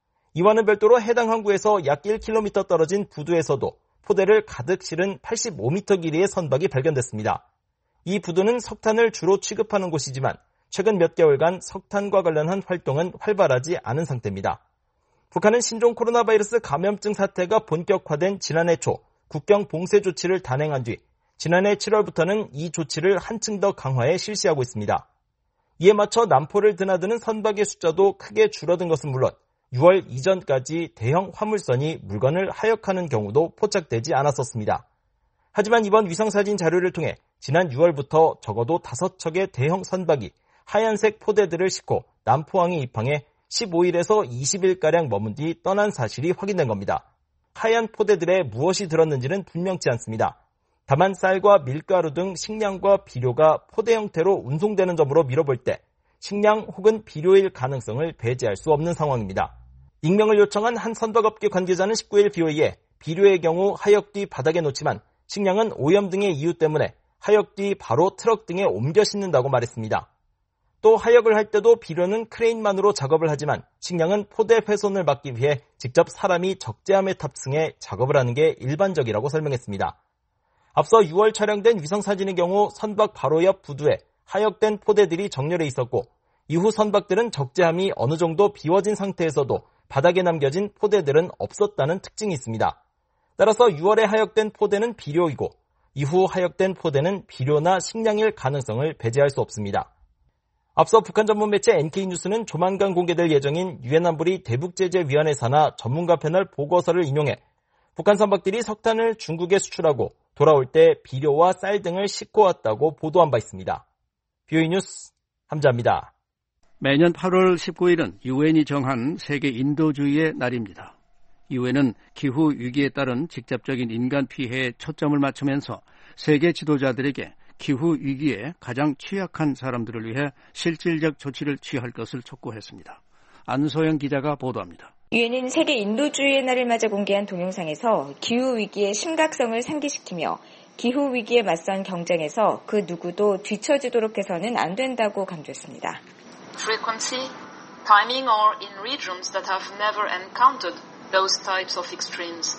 이와는 별도로 해당 항구에서 약 일 킬로미터 떨어진 부두에서도 포대를 가득 실은 팔십오 미터 길이의 선박이 발견됐습니다. 이 부두는 석탄을 주로 취급하는 곳이지만 최근 몇 개월간 석탄과 관련한 활동은 활발하지 않은 상태입니다. 북한은 신종 코로나 바이러스 감염증 사태가 본격화된 지난해 초 국경 봉쇄 조치를 단행한 뒤 지난해 칠월부터는 이 조치를 한층 더 강화해 실시하고 있습니다. 이에 맞춰 남포를 드나드는 선박의 숫자도 크게 줄어든 것은 물론 유월 이전까지 대형 화물선이 물건을 하역하는 경우도 포착되지 않았었습니다. 하지만 이번 위성사진 자료를 통해 지난 유월부터 적어도 다섯 척의 대형 선박이 하얀색 포대들을 싣고 남포항에 입항해 십오일에서 이십일가량 머문 뒤 떠난 사실이 확인된 겁니다. 하얀 포대들에 무엇이 들었는지는 분명치 않습니다. 다만 쌀과 밀가루 등 식량과 비료가 포대 형태로 운송되는 점으로 미뤄볼 때 식량 혹은 비료일 가능성을 배제할 수 없는 상황입니다. 익명을 요청한 한 선박업계 관계자는 십구일 비오에이에 비료의 경우 하역 뒤 바닥에 놓지만 식량은 오염 등의 이유 때문에 하역 뒤 바로 트럭 등에 옮겨 싣는다고 말했습니다. 또 하역을 할 때도 비료는 크레인만으로 작업을 하지만 식량은 포대 훼손을 막기 위해 직접 사람이 적재함에 탑승해 작업을 하는 게 일반적이라고 설명했습니다. 앞서 유월 촬영된 위성사진의 경우 선박 바로 옆 부두에 하역된 포대들이 정렬해 있었고 이후 선박들은 적재함이 어느 정도 비워진 상태에서도 바닥에 남겨진 포대들은 없었다는 특징이 있습니다. 따라서 유월에 하역된 포대는 비료이고 이후 하역된 포대는 비료나 식량일 가능성을 배제할 수 없습니다. 앞서 북한 전문 매체 엔케이뉴스는 조만간 공개될 예정인 유엔 안보리 대북제재위원회 산하 전문가 패널 보고서를 인용해 북한 선박들이 석탄을 중국에 수출하고 돌아올 때 비료와 쌀 등을 싣고 왔다고 보도한 바 있습니다. 비오이 뉴스 함자입니다. 매년 팔월 십구일은 유엔이 정한 세계 인도주의의 날입니다. 유엔은 기후 위기에 따른 직접적인 인간 피해에 초점을 맞추면서 세계 지도자들에게 기후 위기에 가장 취약한 사람들을 위해 실질적 조치를 취할 것을 촉구했습니다. 안소영 기자가 보도합니다. 유엔은 세계 인도주의의 날을 맞아 공개한 동영상에서 기후 위기의 심각성을 상기시키며 기후 위기에 맞선 경쟁에서 그 누구도 뒤처지도록 해서는 안 된다고 강조했습니다. Frequency, timing or in regions that have never encountered those types of extremes.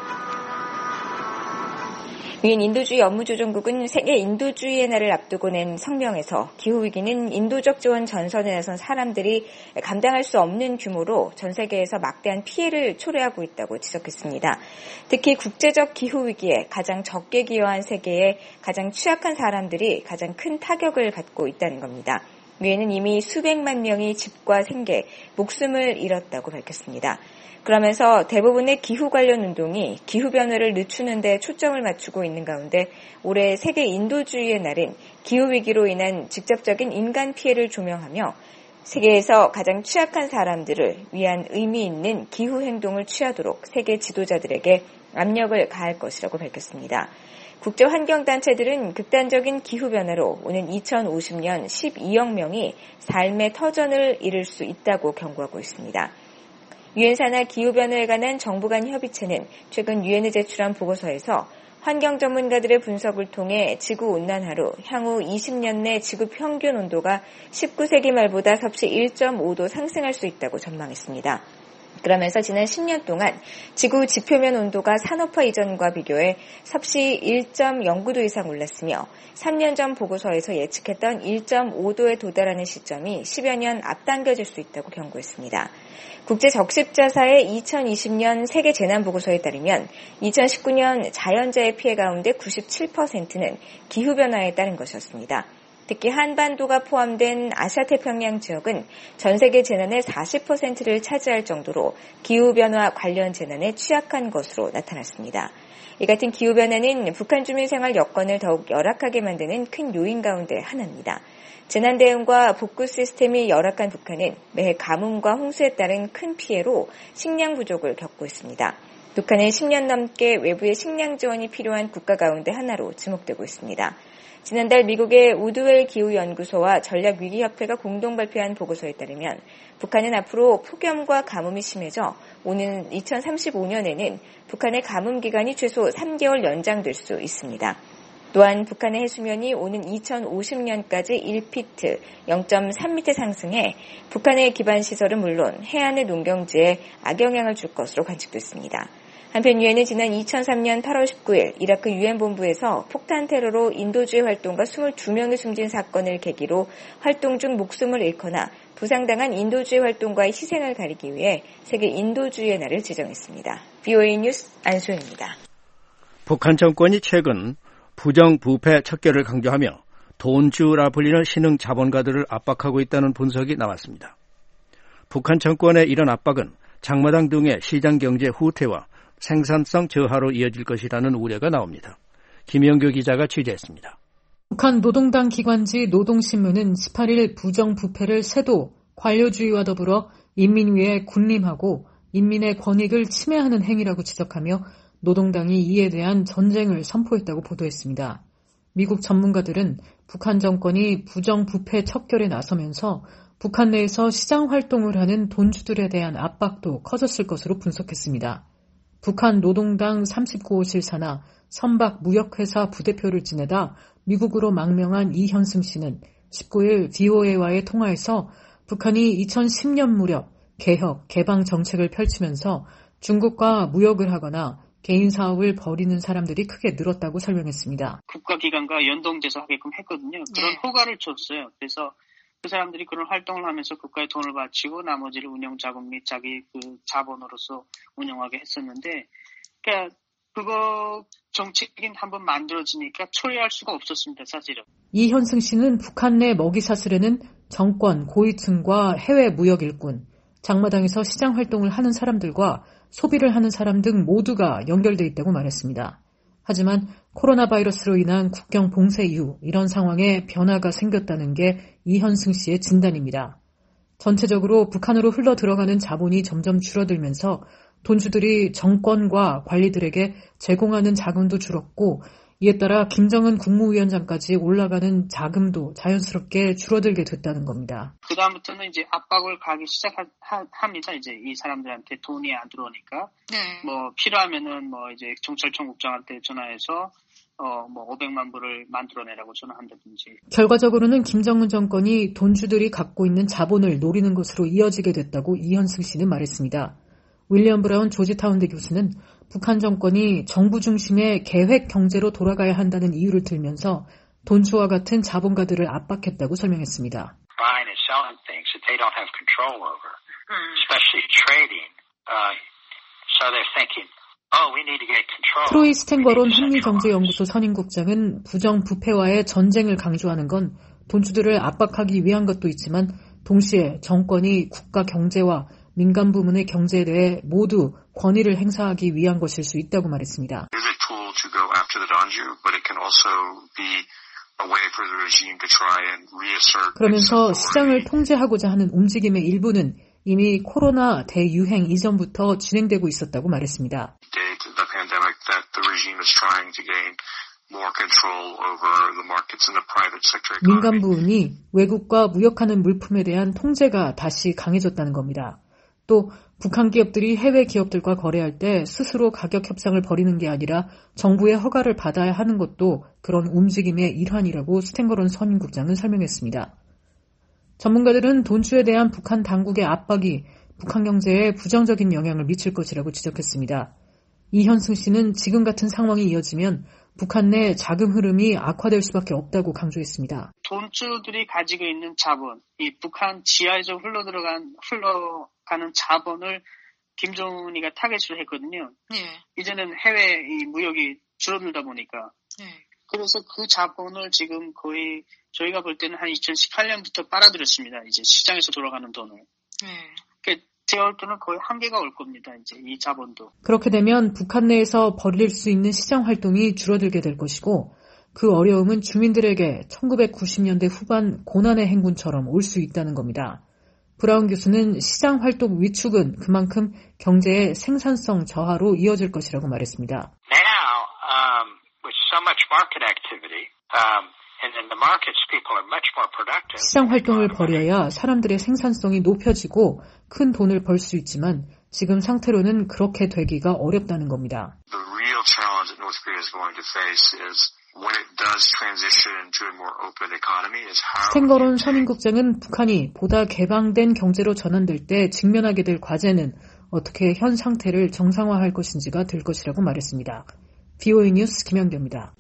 유엔 인도주의 업무조정국은 세계 인도주의의 날을 앞두고 낸 성명에서 기후위기는 인도적 지원 전선에 나선 사람들이 감당할 수 없는 규모로 전 세계에서 막대한 피해를 초래하고 있다고 지적했습니다. 특히 국제적 기후위기에 가장 적게 기여한 세계의 가장 취약한 사람들이 가장 큰 타격을 받고 있다는 겁니다. 유엔은 이미 수백만 명이 집과 생계, 목숨을 잃었다고 밝혔습니다. 그러면서 대부분의 기후 관련 운동이 기후변화를 늦추는 데 초점을 맞추고 있는 가운데 올해 세계 인도주의의 날은 기후위기로 인한 직접적인 인간 피해를 조명하며 세계에서 가장 취약한 사람들을 위한 의미 있는 기후행동을 취하도록 세계 지도자들에게 압력을 가할 것이라고 밝혔습니다. 국제환경단체들은 극단적인 기후변화로 오는 이천오십년 십이억 명이 삶의 터전을 잃을 수 있다고 경고하고 있습니다. 유엔 산하 기후변화에 관한 정부 간 협의체는 최근 유엔에 제출한 보고서에서 환경 전문가들의 분석을 통해 지구온난화로 향후 이십 년 내 지구 평균 온도가 십구 세기 말보다 섭씨 일 점 오 도 상승할 수 있다고 전망했습니다. 그러면서 지난 십 년 동안 지구 지표면 온도가 산업화 이전과 비교해 섭씨 일 점 영구 도 이상 올랐으며 삼 년 전 보고서에서 예측했던 일 점 오 도에 도달하는 시점이 십여 년 앞당겨질 수 있다고 경고했습니다. 국제적십자사의 이천이십년 세계재난보고서에 따르면 이천십구년 자연재해 피해 가운데 구십칠 퍼센트는 기후변화에 따른 것이었습니다. 특히 한반도가 포함된 아시아태평양 지역은 전 세계 재난의 사십 퍼센트를 차지할 정도로 기후변화 관련 재난에 취약한 것으로 나타났습니다. 이 같은 기후변화는 북한 주민 생활 여건을 더욱 열악하게 만드는 큰 요인 가운데 하나입니다. 재난 대응과 복구 시스템이 열악한 북한은 매해 가뭄과 홍수에 따른 큰 피해로 식량 부족을 겪고 있습니다. 북한은 십 년 넘게 외부의 식량 지원이 필요한 국가 가운데 하나로 지목되고 있습니다. 지난달 미국의 우드웰 기후연구소와 전략위기협회가 공동 발표한 보고서에 따르면 북한은 앞으로 폭염과 가뭄이 심해져 오는 이천삼십오년에는 북한의 가뭄 기간이 최소 삼 개월 연장될 수 있습니다. 또한 북한의 해수면이 오는 이천오십년까지 일 피트 영 점 삼 미터 상승해 북한의 기반시설은 물론 해안의 농경지에 악영향을 줄 것으로 관측됐습니다. 한편 유엔은 지난 이천삼년 팔월 십구일 이라크 유엔 본부에서 폭탄 테러로 인도주의 활동가 이십이 명이 숨진 사건을 계기로 활동 중 목숨을 잃거나 부상당한 인도주의 활동가의 희생을 가리기 위해 세계 인도주의의 날을 지정했습니다. 비오에이 뉴스 안소영입니다. 북한 정권이 최근 부정부패 척결을 강조하며 돈주라 불리는 신흥 자본가들을 압박하고 있다는 분석이 나왔습니다. 북한 정권의 이런 압박은 장마당 등의 시장 경제 후퇴와 생산성 저하로 이어질 것이라는 우려가 나옵니다. 김영규 기자가 취재했습니다. 북한 노동당 기관지 노동신문은 십팔일 부정부패를 세도, 관료주의와 더불어 인민 위에 군림하고 인민의 권익을 침해하는 행위라고 지적하며 노동당이 이에 대한 전쟁을 선포했다고 보도했습니다. 미국 전문가들은 북한 정권이 부정부패 척결에 나서면서 북한 내에서 시장 활동을 하는 돈주들에 대한 압박도 커졌을 것으로 분석했습니다. 북한 노동당 삼십구 호실 산하 선박 무역회사 부대표를 지내다 미국으로 망명한 이현승 씨는 십구일 비오에이와의 통화에서 북한이 이천십년 무렵 개혁, 개방 정책을 펼치면서 중국과 무역을 하거나 개인 사업을 벌이는 사람들이 크게 늘었다고 설명했습니다. 국가기관과 연동돼서 하게끔 했거든요. 그런 네. 허가를 줬어요. 그래서 그 사람들이 그런 활동을 하면서 국가에 돈을 바치고 나머지를 운영 자금 및 자기 그 자본으로서 운영하게 했었는데, 그러니까 그거 정책이 한번 만들어지니까 초래할 수가 없었습니다, 사실은. 이현승 씨는 북한 내 먹이 사슬에는 정권, 고위층과 해외 무역 일꾼, 장마당에서 시장 활동을 하는 사람들과 소비를 하는 사람 등 모두가 연결돼 있다고 말했습니다. 하지만 코로나 바이러스로 인한 국경 봉쇄 이후 이런 상황에 변화가 생겼다는 게 이현승 씨의 진단입니다. 전체적으로 북한으로 흘러 들어가는 자본이 점점 줄어들면서 돈주들이 정권과 관리들에게 제공하는 자금도 줄었고, 이에 따라 김정은 국무위원장까지 올라가는 자금도 자연스럽게 줄어들게 됐다는 겁니다. 그 다음부터는 이제 압박을 가기 시작합니다. 이제 이 사람들한테 돈이 안 들어오니까. 네. 뭐 필요하면은 뭐 이제 경찰청 국장한테 전화해서 어 뭐 오백만 불을 만들어내라고 전화한다든지. 결과적으로는 김정은 정권이 돈주들이 갖고 있는 자본을 노리는 것으로 이어지게 됐다고 이현승 씨는 말했습니다. 윌리엄 브라운 조지타운대 교수는 북한 정권이 정부 중심의 계획 경제로 돌아가야 한다는 이유를 들면서 돈주와 같은 자본가들을 압박했다고 설명했습니다. Buying and selling things that they don't have control over, especially trading. Uh, so they're thinking, oh, we need to get control. 트로이 스탠거론 한미경제연구소 선임국장은 부정부패와의 전쟁을 강조하는 건 돈주들을 압박하기 위한 것도 있지만 동시에 정권이 국가 경제와 민간 부문의 경제에 대해 모두 권위를 행사하기 위한 것일 수 있다고 말했습니다. 그러면서 시장을 통제하고자 하는 움직임의 일부는 이미 코로나 대유행 이전부터 진행되고 있었다고 말했습니다. 민간 부문이 외국과 무역하는 물품에 대한 통제가 다시 강해졌다는 겁니다. 또 북한 기업들이 해외 기업들과 거래할 때 스스로 가격 협상을 벌이는 게 아니라 정부의 허가를 받아야 하는 것도 그런 움직임의 일환이라고 스탠거론 선임국장은 설명했습니다. 전문가들은 돈주에 대한 북한 당국의 압박이 북한 경제에 부정적인 영향을 미칠 것이라고 지적했습니다. 이현승 씨는 지금 같은 상황이 이어지면 북한 내 자금 흐름이 악화될 수밖에 없다고 강조했습니다. 돈주들이 가지고 있는 자본, 이 북한 지하에서 흘러들어간 흘러가는 자본을 김정은이가 타겟으로 했거든요. 네. 이제는 해외 이 무역이 줄어들다 보니까. 네. 그래서 그 자본을 지금 거의 저희가 볼 때는 한 이천십팔 년부터 빨아들였습니다. 이제 시장에서 돌아가는 돈을. 네. 제가 볼 때는 거의 한계가 올 겁니다. 이제 이 자본도. 그렇게 되면 북한 내에서 벌일 수 있는 시장 활동이 줄어들게 될 것이고, 그 어려움은 주민들에게 천구백구십 년대 후반 고난의 행군처럼 올 수 있다는 겁니다. 브라운 교수는 시장 활동 위축은 그만큼 경제의 생산성 저하로 이어질 것이라고 말했습니다. Now, um, with so much market activity, um, and in the markets, people are much more productive. 시장 활동을 벌여야 사람들의 생산성이 높여지고 큰 돈을 벌 수 있지만 지금 상태로는 그렇게 되기가 어렵다는 겁니다. The real challenge that North Korea is going to face is when it does transition to a more open economy is how. 스탠거론 선임국장은 북한이 보다 개방된 경제로 전환될 때 직면하게 될 과제는 어떻게 현 상태를 정상화할 것인지가 될 것이라고 말했습니다. 비오에이 뉴스 김영대입니다.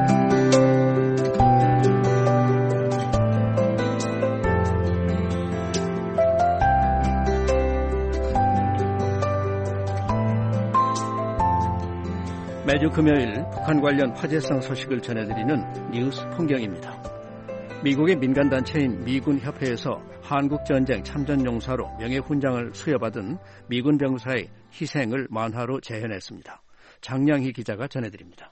매주 금요일 북한 관련 화제성 소식을 전해드리는 뉴스 풍경입니다. 미국의 민간단체인 미군협회에서 한국전쟁 참전용사로 명예훈장을 수여받은 미군 병사의 희생을 만화로 재현했습니다. 장량희 기자가 전해드립니다.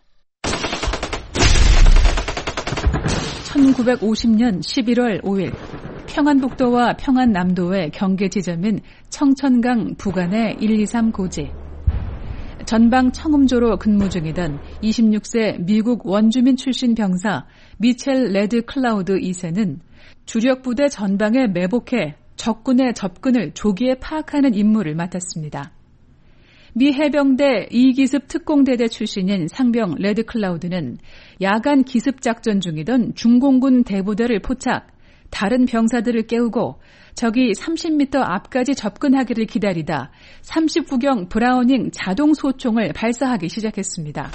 천구백오십 년 십일월 오일 평안북도와 평안남도의 경계 지점인 청천강 부간의 일, 이, 삼 고지. 전방 청음조로 근무 중이던 이십육 세 미국 원주민 출신 병사 미첼 레드 클라우드 이 세는 주력 부대 전방에 매복해 적군의 접근을 조기에 파악하는 임무를 맡았습니다. 미 해병대 이 기습 특공대대 출신인 상병 레드 클라우드는 야간 기습 작전 중이던 중공군 대부대를 포착, 다른 병사들을 깨우고 적이 삼십 미터 앞까지 접근하기를 기다리다 삼십구 경 브라우닝 자동 소총을 발사하기 시작했습니다.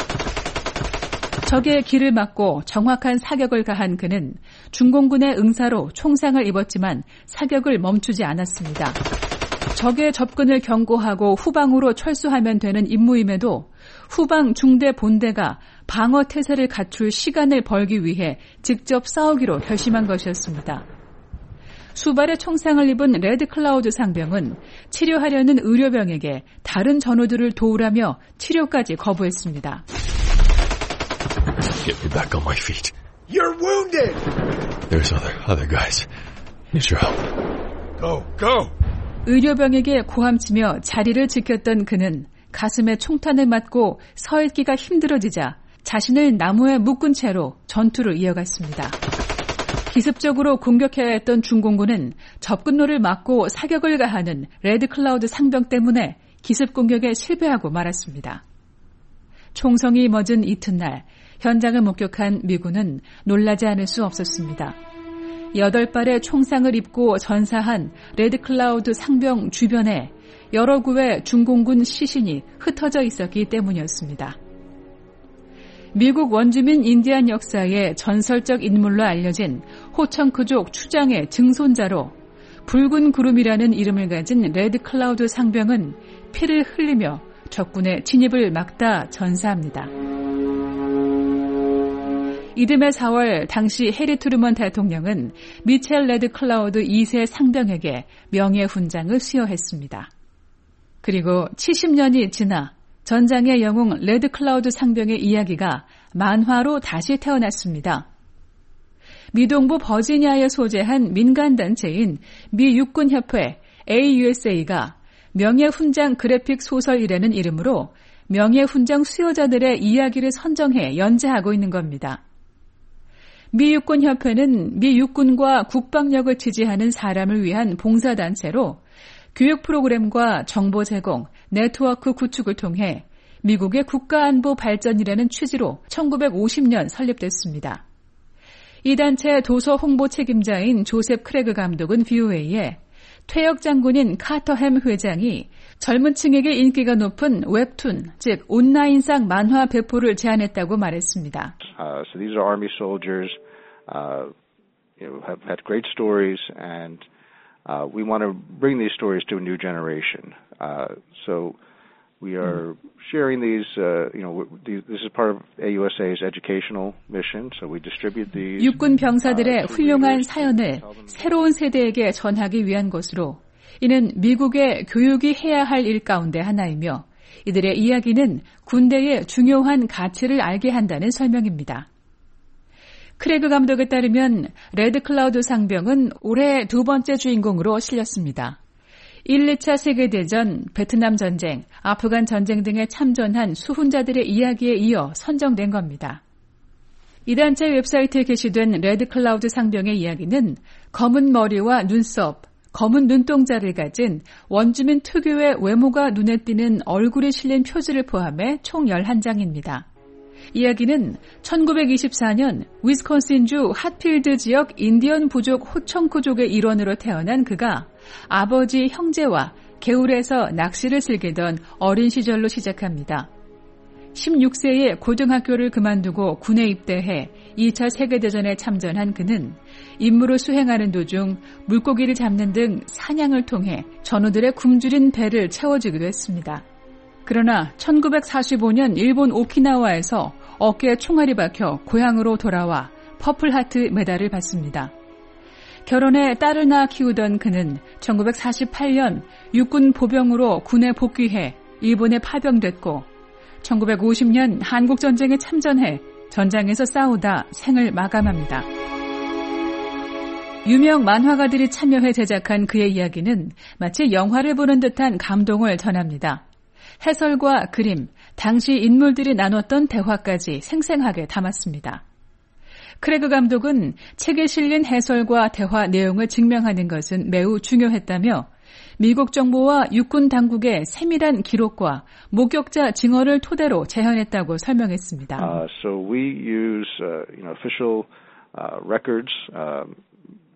적의 길을 막고 정확한 사격을 가한 그는 중공군의 응사로 총상을 입었지만 사격을 멈추지 않았습니다. 적의 접근을 경고하고 후방으로 철수하면 되는 임무임에도 후방 중대 본대가 방어 태세를 갖출 시간을 벌기 위해 직접 싸우기로 결심한 것이었습니다. 수발의 총상을 입은 레드 클라우드 상병은 치료하려는 의료병에게 다른 전우들을 도우라며 치료까지 거부했습니다. Get me back on my feet. You're wounded! There's other, other guys. Need your help. Go, go! 의료병에게 고함치며 자리를 지켰던 그는 가슴에 총탄을 맞고 서 있기가 힘들어지자 자신을 나무에 묶은 채로 전투를 이어갔습니다. 기습적으로 공격해야 했던 중공군은 접근로를 막고 사격을 가하는 레드 클라우드 상병 때문에 기습 공격에 실패하고 말았습니다. 총성이 멎은 이튿날 현장을 목격한 미군은 놀라지 않을 수 없었습니다. 여덟 발의 총상을 입고 전사한 레드 클라우드 상병 주변에 여러 구의 중공군 시신이 흩어져 있었기 때문이었습니다. 미국 원주민 인디안 역사의 전설적 인물로 알려진 호청크족 추장의 증손자로 붉은 구름이라는 이름을 가진 레드 클라우드 상병은 피를 흘리며 적군의 진입을 막다 전사합니다. 이듬해 사월 당시 해리 트루먼 대통령은 미첼 레드 클라우드 이 세 상병에게 명예훈장을 수여했습니다. 그리고 칠십 년이 지나 전장의 영웅 레드 클라우드 상병의 이야기가 만화로 다시 태어났습니다. 미동부 버지니아에 소재한 민간단체인 미 육군협회 에이유에스에이가 명예훈장 그래픽 소설이라는 이름으로 명예훈장 수여자들의 이야기를 선정해 연재하고 있는 겁니다. 미 육군협회는 미 육군과 국방력을 지지하는 사람을 위한 봉사단체로 교육 프로그램과 정보 제공, 네트워크 구축을 통해 미국의 국가안보 발전이라는 취지로 천구백오십 년 설립됐습니다. 이 단체 도서 홍보 책임자인 조셉 크레그 감독은 브이오에이에 퇴역 장군인 카터 햄 회장이 젊은 층에게 인기가 높은 웹툰, 즉 온라인상 만화 배포를 제안했다고 말했습니다. Uh, so these are army soldiers, uh, you know, have had great stories, and uh, we want to bring these stories to a new generation. Uh, so we are sharing these. Uh, you know, this is part of 에이유에스에이's educational mission. So we distribute these. 육군 병사들의 훌륭한 사연을 새로운 세대에게 전하기 위한 것으로. 이는 미국의 교육이 해야 할 일 가운데 하나이며 이들의 이야기는 군대의 중요한 가치를 알게 한다는 설명입니다. 크레그 감독에 따르면 레드 클라우드 상병은 올해 두 번째 주인공으로 실렸습니다. 일, 이 차 세계대전, 베트남 전쟁, 아프간 전쟁 등에 참전한 수훈자들의 이야기에 이어 선정된 겁니다. 이 단체 웹사이트에 게시된 레드 클라우드 상병의 이야기는 검은 머리와 눈썹, 검은 눈동자를 가진 원주민 특유의 외모가 눈에 띄는 얼굴이 실린 표지를 포함해 총 열한 장입니다. 이야기는 천구백이십사 년 위스콘신주 핫필드 지역 인디언 부족 호청크족의 일원으로 태어난 그가 아버지, 형제와 개울에서 낚시를 즐기던 어린 시절로 시작합니다. 십육 세에 고등학교를 그만두고 군에 입대해 이 차 세계대전에 참전한 그는 임무를 수행하는 도중 물고기를 잡는 등 사냥을 통해 전우들의 굶주린 배를 채워주기도 했습니다. 그러나 천구백사십오 년 일본 오키나와에서 어깨에 총알이 박혀 고향으로 돌아와 퍼플하트 메달을 받습니다. 결혼해 딸을 낳아 키우던 그는 천구백사십팔 년 육군 보병으로 군에 복귀해 일본에 파병됐고 천구백오십 년 한국전쟁에 참전해 전장에서 싸우다 생을 마감합니다. 유명 만화가들이 참여해 제작한 그의 이야기는 마치 영화를 보는 듯한 감동을 전합니다. 해설과 그림, 당시 인물들이 나눴던 대화까지 생생하게 담았습니다. 크레그 감독은 책에 실린 해설과 대화 내용을 증명하는 것은 매우 중요했다며 미국 정부와 육군 당국의 세밀한 기록과 목격자 증언을 토대로 재현했다고 설명했습니다. Uh, so we use, uh, you know, official uh, records, uh,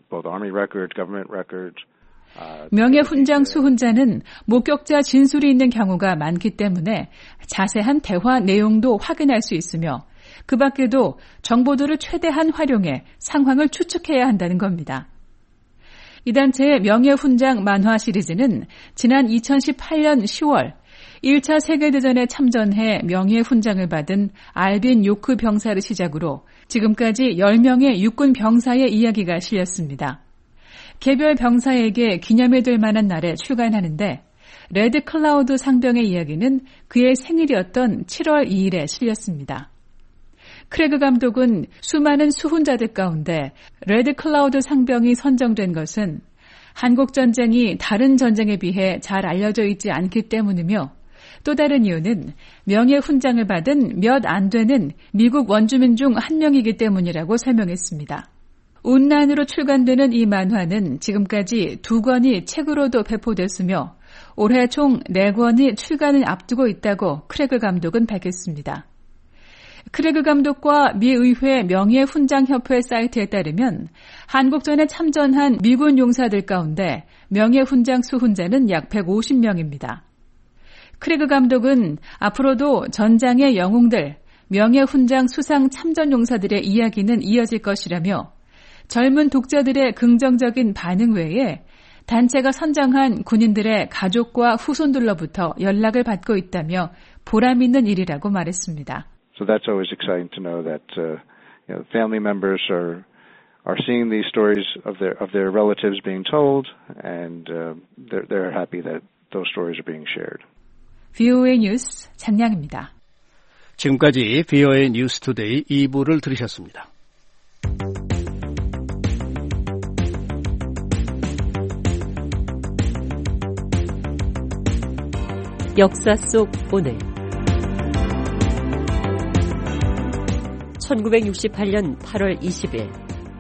both Army records, government records. 명예훈장 수훈자는 목격자 진술이 있는 경우가 많기 때문에 자세한 대화 내용도 확인할 수 있으며 그 밖에도 정보들을 최대한 활용해 상황을 추측해야 한다는 겁니다. 이 단체의 명예훈장 만화 시리즈는 지난 이천십팔 년 시월 일 차 세계대전에 참전해 명예훈장을 받은 알빈 요크 병사를 시작으로 지금까지 열 명의 육군 병사의 이야기가 실렸습니다. 개별 병사에게 기념이 될 만한 날에 출간하는데 레드 클라우드 상병의 이야기는 그의 생일이었던 칠월 이일에 실렸습니다. 크레그 감독은 수많은 수훈자들 가운데 레드 클라우드 상병이 선정된 것은 한국 전쟁이 다른 전쟁에 비해 잘 알려져 있지 않기 때문이며 또 다른 이유는 명예훈장을 받은 몇 안 되는 미국 원주민 중 한 명이기 때문이라고 설명했습니다. 온라인으로 출간되는 이 만화는 지금까지 두 권이 책으로도 배포됐으며 올해 총 네 권이 출간을 앞두고 있다고 크레그 감독은 밝혔습니다. 크레그 감독과 미 의회 명예훈장협회 사이트에 따르면 한국전에 참전한 미군 용사들 가운데 명예훈장 수훈자는 약 백오십 명입니다. 크레그 감독은 앞으로도 전장의 영웅들, 명예훈장 수상 참전 용사들의 이야기는 이어질 것이라며 젊은 독자들의 긍정적인 반응 외에 단체가 선정한 군인들의 가족과 후손들로부터 연락을 받고 있다며 보람 있는 일이라고 말했습니다. So that's always exciting to know that uh, you know, family members are are seeing these stories of their of their relatives being told, and uh, they're they're happy that those stories are being shared. 브이오에이 뉴스 장량입니다. 지금까지 브이오에이 뉴스 투데이 이 부를 들으셨습니다. 역사 속 오늘 천구백육십팔 년 팔월 이십일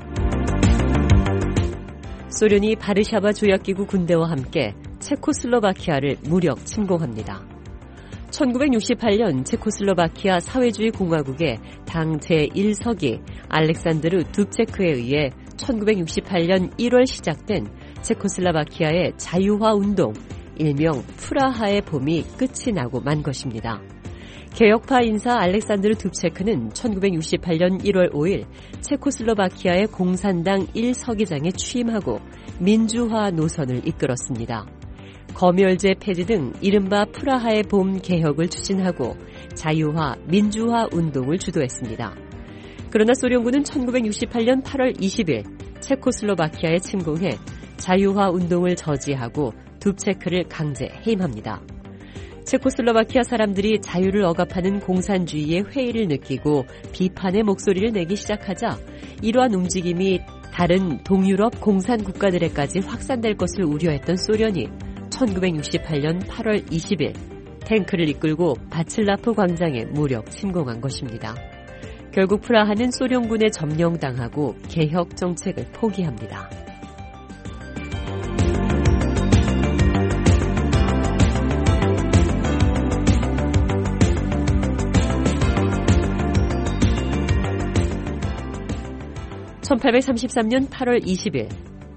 소련이 바르샤바 조약기구 군대와 함께 체코슬로바키아를 무력 침공합니다. 천구백육십팔 년 체코슬로바키아 사회주의 공화국의 당 제일 서기 알렉산드르 둡체크에 의해 천구백육십팔 년 일월 시작된 체코슬로바키아의 자유화 운동, 일명 프라하의 봄이 끝이 나고 만 것입니다. 개혁파 인사 알렉산드르 둡체크는 천구백육십팔 년 일월 오일 체코슬로바키아의 공산당 일 서기장에 취임하고 민주화 노선을 이끌었습니다. 검열제 폐지 등 이른바 프라하의 봄 개혁을 추진하고 자유화, 민주화 운동을 주도했습니다. 그러나 소련군은 천구백육십팔 년 팔월 이십일 체코슬로바키아에 침공해 자유화 운동을 저지하고 둡체크를 강제 해임합니다. 체코슬로바키아 사람들이 자유를 억압하는 공산주의의 회의를 느끼고 비판의 목소리를 내기 시작하자 이러한 움직임이 다른 동유럽 공산 국가들에까지 확산될 것을 우려했던 소련이 천구백육십팔 년 팔월 이십일 탱크를 이끌고 바칠라프 광장에 무력 침공한 것입니다. 결국 프라하는 소련군에 점령당하고 개혁 정책을 포기합니다. 천팔백삼십삼 년 팔월 이십일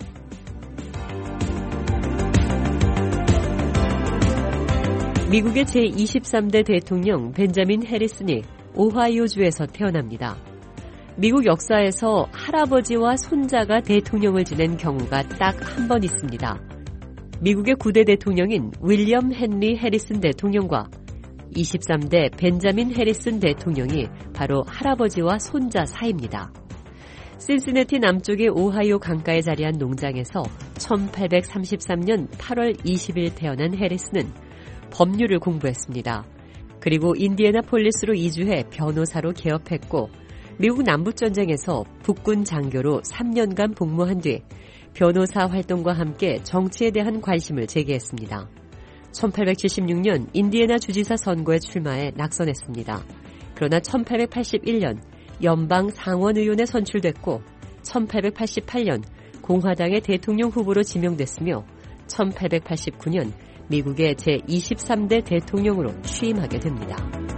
미국의 제이십삼 대 대통령 벤자민 해리슨이 오하이오주에서 태어납니다. 미국 역사에서 할아버지와 손자가 대통령을 지낸 경우가 딱 한 번 있습니다. 미국의 구 대 대통령인 윌리엄 헨리 해리슨 대통령과 이십삼 대 벤자민 해리슨 대통령이 바로 할아버지와 손자 사이입니다. 신시내티 남쪽의 오하이오 강가에 자리한 농장에서 천팔백삼십삼 년 팔월 이십일 태어난 해리슨은 법률을 공부했습니다. 그리고 인디애나폴리스로 이주해 변호사로 개업했고 미국 남북전쟁에서 북군 장교로 삼 년간 복무한 뒤 변호사 활동과 함께 정치에 대한 관심을 제기했습니다. 천팔백칠십육 년 인디애나 주지사 선거에 출마해 낙선했습니다. 그러나 천팔백팔십일 년 연방 상원의원에 선출됐고 천팔백팔십팔 년 공화당의 대통령 후보로 지명됐으며 천팔백팔십구 년 미국의 제이십삼 대 대통령으로 취임하게 됩니다.